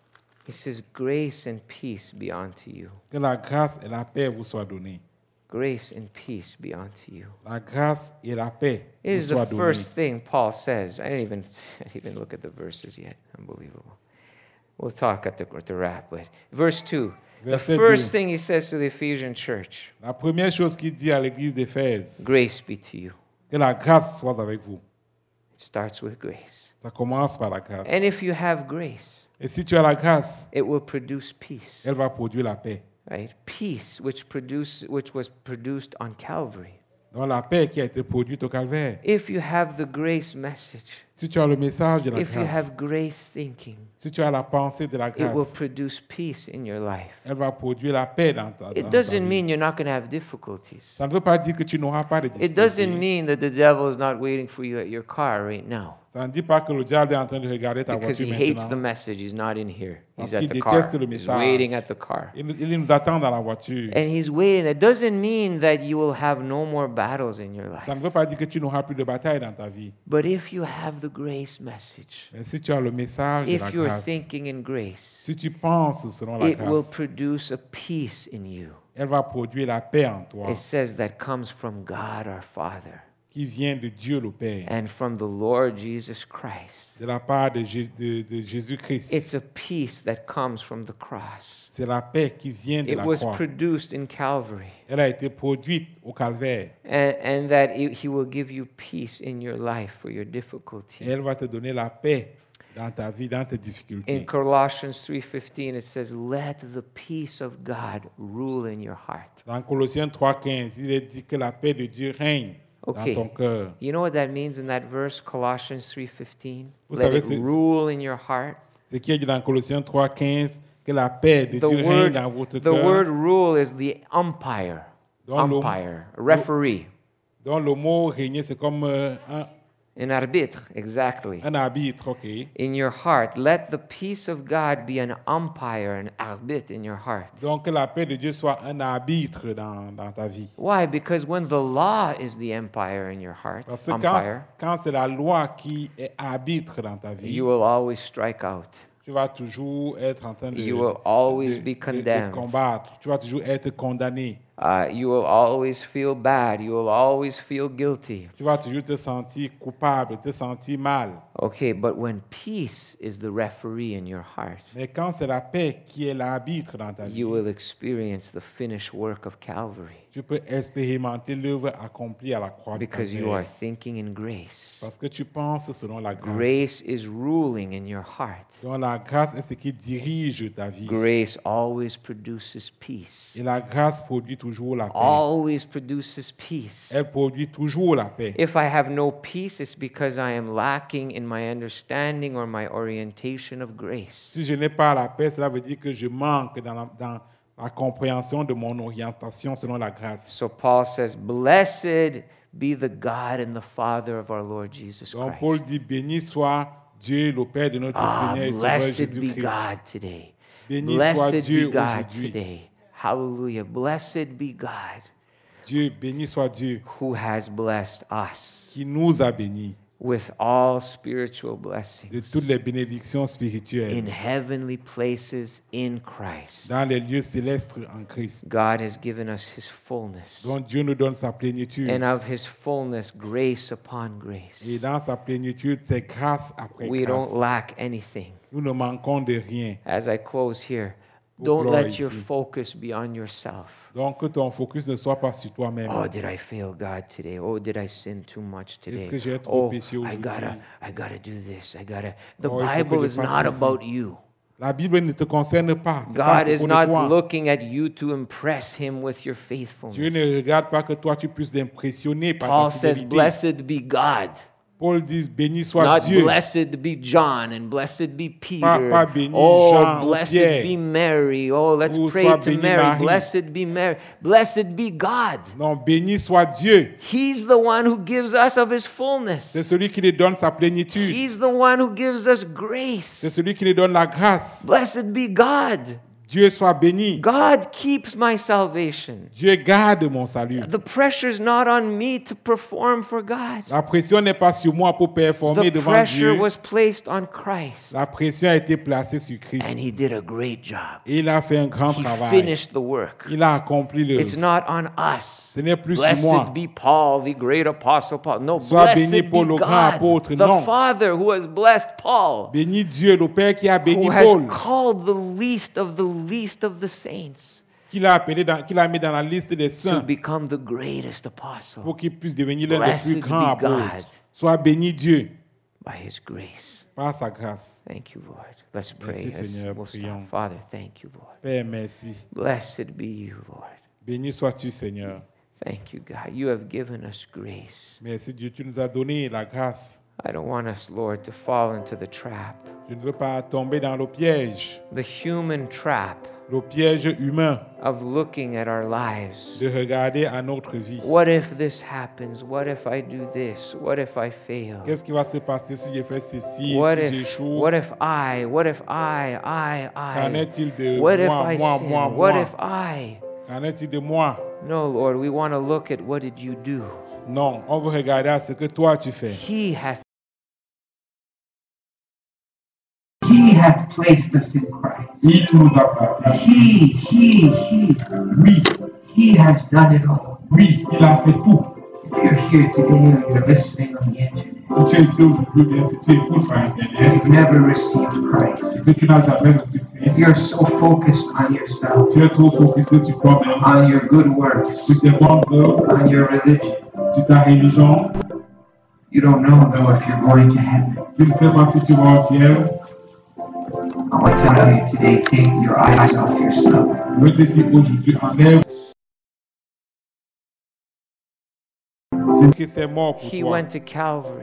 Speaker 1: He says, grace and peace be unto you.
Speaker 2: Que la grâce et la paix vous soient données.
Speaker 1: Grace and peace be unto you.
Speaker 2: La grâce et la paix
Speaker 1: It
Speaker 2: vous
Speaker 1: is the
Speaker 2: soient données.
Speaker 1: first thing Paul says. I didn't even, I didn't even look at the verses yet. Unbelievable. We'll talk at the, at the wrap. But verse two. The
Speaker 2: Verset
Speaker 1: first
Speaker 2: deux.
Speaker 1: thing he says to the Ephesian church,
Speaker 2: La première chose qu'il dit à l'église d'Éphèse,
Speaker 1: grace be to you.
Speaker 2: que la grâce soit avec vous.
Speaker 1: It starts with grace.
Speaker 2: Ça commence par la grâce.
Speaker 1: And if you have grace,
Speaker 2: Et si tu as la grâce,
Speaker 1: it will produce peace,
Speaker 2: elle va produire la paix.
Speaker 1: right? Peace, which produce, which was produced on Calvary.
Speaker 2: Donc la paix qui a été produite au calvaire.
Speaker 1: If you have the grace message,
Speaker 2: Si tu as le message de la
Speaker 1: if you
Speaker 2: grâce,
Speaker 1: have grace thinking,
Speaker 2: si tu as la pensée de la
Speaker 1: it will
Speaker 2: grâce,
Speaker 1: produce peace in your life.
Speaker 2: elle va produire la paix dans ta, dans
Speaker 1: It
Speaker 2: ta
Speaker 1: doesn't
Speaker 2: vie.
Speaker 1: mean you're not going to have difficulties.
Speaker 2: Ça ne veut pas dire que tu n'auras pas de
Speaker 1: It doesn't
Speaker 2: difficultés.
Speaker 1: mean that the devil is not waiting for you at your car right now.
Speaker 2: Ça ne dit pas que le diable est en train de regarder ta
Speaker 1: Because
Speaker 2: voiture
Speaker 1: he hates the
Speaker 2: maintenant.
Speaker 1: message. He's not in here. He's
Speaker 2: Parce
Speaker 1: at
Speaker 2: qu'il
Speaker 1: the car.
Speaker 2: déteste le
Speaker 1: He's
Speaker 2: message.
Speaker 1: waiting at the car.
Speaker 2: Il, il nous attend dans la voiture.
Speaker 1: And he's waiting. It doesn't mean that you will have no more battles in your life.
Speaker 2: Ça ne veut pas dire que tu n'auras plus de bataille dans ta vie.
Speaker 1: But if you have the grace message,
Speaker 2: Mais si tu as le message de la
Speaker 1: if you're
Speaker 2: grâce,
Speaker 1: thinking in grace,
Speaker 2: si tu penses selon la
Speaker 1: it will
Speaker 2: grâce,
Speaker 1: produce a peace in you.
Speaker 2: elle va produire la paix en toi,
Speaker 1: It says that comes from God our Father
Speaker 2: qui vient de Dieu le Père,
Speaker 1: and from the Lord Jesus Christ.
Speaker 2: de la part de, Jé- de- de Jésus-Christ.
Speaker 1: It's a peace that comes from the cross.
Speaker 2: C'est la paix qui vient de
Speaker 1: It
Speaker 2: la
Speaker 1: was
Speaker 2: croix.
Speaker 1: produced in Calvary.
Speaker 2: Elle a été produite au calvaire.
Speaker 1: And, and that it- He will give you peace in your life for your
Speaker 2: Et
Speaker 1: difficulty.
Speaker 2: elle va te donner la paix dans ta vie, dans tes
Speaker 1: In
Speaker 2: difficultés.
Speaker 1: Colossians three fifteen, it says, let the peace of God rule in your heart.
Speaker 2: Dans Colossiens trois quinze, il est dit que la paix de Dieu règne
Speaker 1: Okay.
Speaker 2: dans ton cœur.
Speaker 1: You know what that means in that verse, Colossians three fifteen?
Speaker 2: Vous
Speaker 1: Let
Speaker 2: savez,
Speaker 1: it
Speaker 2: c'est-
Speaker 1: rule in your heart.
Speaker 2: Ce qui est dit dans Colossiens trois quinze, que la paix de
Speaker 1: The
Speaker 2: Dieu règne
Speaker 1: word,
Speaker 2: dans votre
Speaker 1: the word
Speaker 2: cœur.
Speaker 1: rule is the umpire,
Speaker 2: Dans le-
Speaker 1: umpire, referee,
Speaker 2: Donc le mot régner, c'est comme euh, un,
Speaker 1: an arbitre, exactly.
Speaker 2: un arbitre, ok.
Speaker 1: In your heart, let the peace of God be an umpire, an arbitre in your heart.
Speaker 2: Donc que la paix de Dieu soit un arbitre dans, dans ta vie.
Speaker 1: Why? Because when the law is the umpire in your heart,
Speaker 2: Parce que quand,
Speaker 1: umpire,
Speaker 2: quand c'est la loi qui est arbitre dans ta vie,
Speaker 1: you will always strike out.
Speaker 2: tu vas toujours être en train de,
Speaker 1: You will always
Speaker 2: de-
Speaker 1: be
Speaker 2: de- de
Speaker 1: condemned.
Speaker 2: combattre. Tu vas toujours être condamné.
Speaker 1: Uh, you will always feel bad. You will always feel guilty.
Speaker 2: Tu vas toujours te sentir coupable, te sentir mal.
Speaker 1: Okay, but when peace is the referee in your heart,
Speaker 2: Mais quand c'est la paix qui est l'arbitre dans ta vie,
Speaker 1: you will experience the finished work of Calvary
Speaker 2: tu peux expérimenter l'œuvre accomplie à la croix de
Speaker 1: because you are
Speaker 2: Calvaire.
Speaker 1: thinking in grace.
Speaker 2: Parce que tu penses selon la grâce.
Speaker 1: Grace is ruling in your heart.
Speaker 2: Donc la grâce est ce qui dirige ta vie.
Speaker 1: Grace always produces peace.
Speaker 2: Et la grâce produit toujours la paix.
Speaker 1: Always produces peace.
Speaker 2: Elle produit toujours la paix.
Speaker 1: If I have no peace, it's because I am lacking in my understanding or my orientation of grace.
Speaker 2: Si je n'ai pas la paix, cela veut dire que je manque dans la, dans la compréhension de mon orientation selon la grâce.
Speaker 1: So Paul says, "Blessed be the God and the Father of our Lord Jesus
Speaker 2: Donc Paul
Speaker 1: Christ."
Speaker 2: dit, béni soit Dieu, le Père de notre
Speaker 1: Ah,
Speaker 2: Seigneur et Sauveur
Speaker 1: blessed be
Speaker 2: Jésus-Christ.
Speaker 1: God today.
Speaker 2: Béni soit
Speaker 1: Blessed
Speaker 2: Dieu
Speaker 1: be God
Speaker 2: aujourd'hui.
Speaker 1: today. Hallelujah. Blessed be God
Speaker 2: Dieu, béni soit Dieu
Speaker 1: who has blessed us
Speaker 2: qui nous a bénis
Speaker 1: with all spiritual
Speaker 2: de
Speaker 1: blessings
Speaker 2: toutes les bénédictions spirituelles
Speaker 1: in heavenly places in Christ.
Speaker 2: dans les lieux célestes en Christ.
Speaker 1: God has given us his fullness,
Speaker 2: Donc Dieu nous donne sa plénitude.
Speaker 1: and of his fullness, grace upon grace.
Speaker 2: Et dans sa plénitude, c'est grâce après
Speaker 1: We
Speaker 2: grâce.
Speaker 1: don't lack anything.
Speaker 2: Nous ne manquons de rien.
Speaker 1: As I close here,
Speaker 2: Pour
Speaker 1: don't
Speaker 2: clore
Speaker 1: let your
Speaker 2: ici.
Speaker 1: focus be on yourself.
Speaker 2: Donc que ton focus ne soit pas sur toi-même.
Speaker 1: Oh, did I fail God today? Oh, did I sin too much today?
Speaker 2: que j'ai trop
Speaker 1: Oh,
Speaker 2: péché
Speaker 1: I
Speaker 2: aujourd'hui?
Speaker 1: gotta, I gotta do this. I gotta. The
Speaker 2: Oh, il faut que
Speaker 1: Bible
Speaker 2: je
Speaker 1: is
Speaker 2: fasse
Speaker 1: not
Speaker 2: ceci.
Speaker 1: about you.
Speaker 2: La Bible ne te concerne pas. C'est pas à
Speaker 1: God is
Speaker 2: propos de
Speaker 1: not
Speaker 2: toi.
Speaker 1: looking at you to impress him with your
Speaker 2: Dieu ne
Speaker 1: faithfulness.
Speaker 2: regarde pas que toi tu puisses l'impressionner par
Speaker 1: Paul
Speaker 2: ta
Speaker 1: says,
Speaker 2: fidélité.
Speaker 1: "Blessed be God."
Speaker 2: Paul dit béni soit
Speaker 1: Not
Speaker 2: Dieu.
Speaker 1: blessed be John and blessed be Peter.
Speaker 2: Pas- pas béni
Speaker 1: oh,
Speaker 2: Jean ou
Speaker 1: blessed
Speaker 2: Pierre.
Speaker 1: be Mary. Oh, let's
Speaker 2: Ou
Speaker 1: pray
Speaker 2: soit
Speaker 1: to
Speaker 2: béni
Speaker 1: Mary.
Speaker 2: Marie.
Speaker 1: Blessed be Mary. Blessed be God.
Speaker 2: Non, béni soit Dieu.
Speaker 1: He's the one who gives us of his
Speaker 2: C'est
Speaker 1: fullness.
Speaker 2: celui qui lui donne sa plénitude.
Speaker 1: He's the one who gives us
Speaker 2: C'est
Speaker 1: grace.
Speaker 2: celui qui lui donne la grâce.
Speaker 1: Blessed be God.
Speaker 2: Dieu soit béni.
Speaker 1: God keeps my salvation.
Speaker 2: Dieu garde mon salut.
Speaker 1: The pressure's not on me to perform for God.
Speaker 2: La pression n'est pas sur moi pour performer
Speaker 1: The
Speaker 2: devant
Speaker 1: pressure
Speaker 2: Dieu.
Speaker 1: was placed on Christ.
Speaker 2: La pression a été placée sur Christ.
Speaker 1: And he did a great job.
Speaker 2: Et il a fait un grand
Speaker 1: He
Speaker 2: travail.
Speaker 1: finished the work.
Speaker 2: Il a accompli le.
Speaker 1: It's not on us.
Speaker 2: Ce n'est plus sur moi.
Speaker 1: Blessed be Paul, the great apostle Paul. No,
Speaker 2: Sois
Speaker 1: blessed
Speaker 2: béni
Speaker 1: be
Speaker 2: Paul, le grand
Speaker 1: God,
Speaker 2: apôtre.
Speaker 1: the
Speaker 2: Non.
Speaker 1: Father who has blessed Paul,
Speaker 2: Béni Dieu, le Père qui a béni
Speaker 1: who has
Speaker 2: Paul,
Speaker 1: called the least of the least of the saints
Speaker 2: qui l'a appelé, dans, qui l'a mis dans la liste des
Speaker 1: to
Speaker 2: saints
Speaker 1: become the greatest apostle
Speaker 2: pour qu'il puisse devenir l'un des
Speaker 1: Blessed
Speaker 2: plus grands
Speaker 1: be God.
Speaker 2: apôtres. Sois béni Dieu
Speaker 1: by his grace.
Speaker 2: par sa grâce.
Speaker 1: Thank you, Lord. Let's pray.
Speaker 2: Merci,
Speaker 1: Let's-
Speaker 2: Seigneur.
Speaker 1: we'll stop.
Speaker 2: Prions.
Speaker 1: Father, thank you, Lord.
Speaker 2: Père, merci.
Speaker 1: Blessed be you, Lord.
Speaker 2: Béni sois-tu, Seigneur.
Speaker 1: Thank you, God. You have given us grace.
Speaker 2: Merci Dieu, tu nous as donné la grâce.
Speaker 1: I don't want us, Lord, to fall into the trap,
Speaker 2: Je ne veux pas tomber dans le piège,
Speaker 1: the human trap
Speaker 2: le piège humain
Speaker 1: of looking at our lives.
Speaker 2: de regarder à notre vie.
Speaker 1: What if this happens? What if I do this? What if I fail?
Speaker 2: Qu'est-ce qui va se passer si je fais ceci,
Speaker 1: What
Speaker 2: si
Speaker 1: if,
Speaker 2: j'échoue?
Speaker 1: what if I, what if I, I,
Speaker 2: Qu'en
Speaker 1: I,
Speaker 2: est-il de
Speaker 1: what if
Speaker 2: moi,
Speaker 1: I
Speaker 2: moi,
Speaker 1: sin?
Speaker 2: moi,
Speaker 1: What
Speaker 2: moi?
Speaker 1: if I?
Speaker 2: Qu'en est-il de moi?
Speaker 1: No, Lord, we want to look at what did you do?
Speaker 2: Non, on veut regarder à ce que toi tu fais.
Speaker 1: He hath
Speaker 3: He hath placed us in Christ.
Speaker 2: Il nous a placés.
Speaker 3: He, he, he,
Speaker 2: Oui,
Speaker 3: he has done it all.
Speaker 2: oui, il a fait tout.
Speaker 3: If you're here today or you're listening on the internet,
Speaker 2: Si tu es ici aujourd'hui, bien si tu écoutes par Internet,
Speaker 3: you've never received Christ.
Speaker 2: et que tu n'as jamais reçu Christ,
Speaker 3: You're so focused on yourself,
Speaker 2: tu es trop focusé sur toi-même,
Speaker 3: on your good works,
Speaker 2: sur tes bonnes œuvres,
Speaker 3: on your religion.
Speaker 2: sur ta religion.
Speaker 3: You don't know though if you're going to heaven.
Speaker 2: Tu ne sais pas si tu vas au ciel.
Speaker 3: I want to tell you today, take your eyes off yourself.
Speaker 2: Je veux te dire aujourd'hui, enlève ce Christ est mort pour
Speaker 1: he
Speaker 2: toi.
Speaker 1: went to Calvary.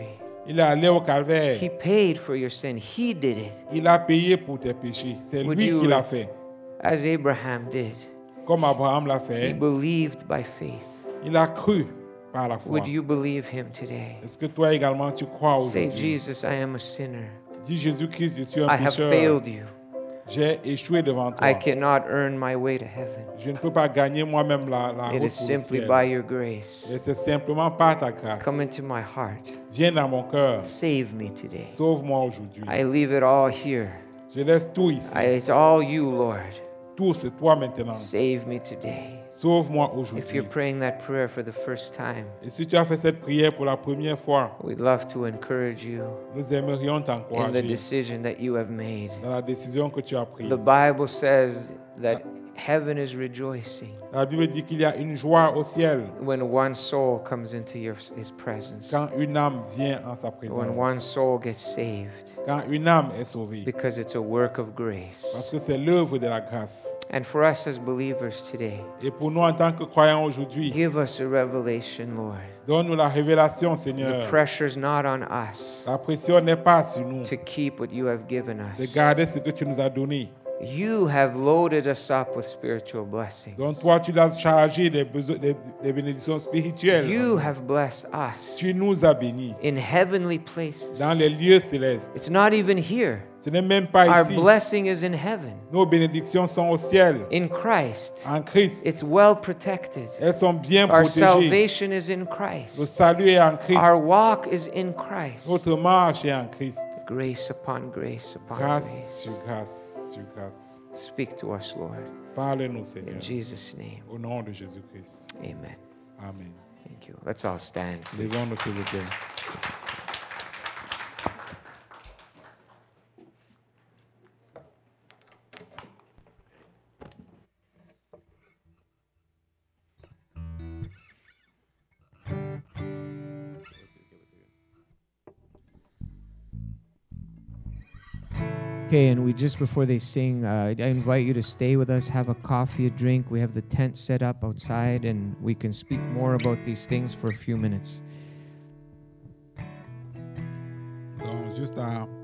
Speaker 2: Il est allé au calvaire.
Speaker 1: He paid for your sin. He did it,
Speaker 2: Il a payé pour tes péchés. C'est
Speaker 1: Would
Speaker 2: lui
Speaker 1: you-
Speaker 2: qui l'a fait.
Speaker 1: as Abraham did.
Speaker 2: Comme Abraham l'a
Speaker 1: He
Speaker 2: fait,
Speaker 1: believed by faith.
Speaker 2: il a cru par la foi.
Speaker 1: Would you believe him today?
Speaker 2: Est-ce que toi également tu crois
Speaker 1: Say,
Speaker 2: aujourd'hui?
Speaker 1: Jesus, I am a sinner.
Speaker 2: Dis Jésus-Christ, je suis un
Speaker 1: I have
Speaker 2: pécheur.
Speaker 1: failed you.
Speaker 2: J'ai échoué devant toi.
Speaker 1: I cannot earn my way to heaven.
Speaker 2: Je ne peux pas gagner moi-même la, la
Speaker 1: It
Speaker 2: route
Speaker 1: is
Speaker 2: pour le
Speaker 1: simply
Speaker 2: ciel.
Speaker 1: by your grace.
Speaker 2: Et c'est simplement par ta grâce.
Speaker 1: Come into my heart.
Speaker 2: Viens dans mon cœur.
Speaker 1: Save me today.
Speaker 2: Sauve-moi aujourd'hui.
Speaker 1: I leave it all here.
Speaker 2: Je laisse tout ici.
Speaker 1: I, it's all you, Lord.
Speaker 2: Tout, c'est toi maintenant.
Speaker 1: Save me today.
Speaker 2: Sauve-moi
Speaker 1: If you're
Speaker 2: aujourd'hui.
Speaker 1: praying that prayer for the first time,
Speaker 2: Et si tu as fait cette prière pour la première fois,
Speaker 1: we'd love to encourage you
Speaker 2: nous aimerions
Speaker 1: in the
Speaker 2: t'encourager
Speaker 1: decision that you have made.
Speaker 2: dans la décision que tu as prise.
Speaker 1: The Bible says that heaven is rejoicing
Speaker 2: La Bible dit qu'il y a une joie au ciel
Speaker 1: when one soul comes into your, his presence,
Speaker 2: quand une âme vient en sa
Speaker 1: when one
Speaker 2: présence.
Speaker 1: soul gets saved,
Speaker 2: Quand une âme est sauvée.
Speaker 1: because it's a work of
Speaker 2: Parce
Speaker 1: grace.
Speaker 2: que c'est l'œuvre de la grâce.
Speaker 1: And for us as believers today,
Speaker 2: Et pour nous en tant que croyants aujourd'hui,
Speaker 1: give us a revelation, Lord.
Speaker 2: donne-nous la révélation,
Speaker 1: The
Speaker 2: Seigneur.
Speaker 1: pressure's not on us
Speaker 2: La pression n'est pas sur nous
Speaker 1: to keep what you have given
Speaker 2: de
Speaker 1: us.
Speaker 2: garder ce que tu nous as donné.
Speaker 1: You have loaded us up with spiritual blessings.
Speaker 2: Donc toi, tu l'as chargé des, beso- des, des bénédictions spirituelles.
Speaker 1: You have blessed us
Speaker 2: Tu nous as bénis
Speaker 1: in heavenly places.
Speaker 2: dans les lieux célestes.
Speaker 1: It's not even here.
Speaker 2: Ce n'est même pas
Speaker 1: Our
Speaker 2: ici.
Speaker 1: blessing is in heaven,
Speaker 2: Nos bénédictions sont au ciel,
Speaker 1: in Christ.
Speaker 2: en Christ.
Speaker 1: It's well protected.
Speaker 2: Elles sont bien
Speaker 1: Our
Speaker 2: protégées.
Speaker 1: salvation is in
Speaker 2: Le
Speaker 1: Christ.
Speaker 2: salut est en Christ.
Speaker 1: Our walk is in Christ.
Speaker 2: Notre marche est en Christ.
Speaker 1: Grace upon grace upon
Speaker 2: Grâce
Speaker 1: grace.
Speaker 2: sur grâce sur grâce.
Speaker 1: Speak to us, Lord.
Speaker 2: Parle-nous, Seigneur.
Speaker 1: In Jesus' name,
Speaker 2: Au nom de Jésus-Christ.
Speaker 1: amen.
Speaker 2: Amen.
Speaker 1: Thank you. Let's all stand, please.
Speaker 2: Levons-nous, s'il vous plaît.
Speaker 1: Okay, and we just before they sing, uh, I invite you to stay with us, have a coffee, a drink. We have the tent set up outside, and we can speak more about these things for a few minutes.
Speaker 2: Donc, juste à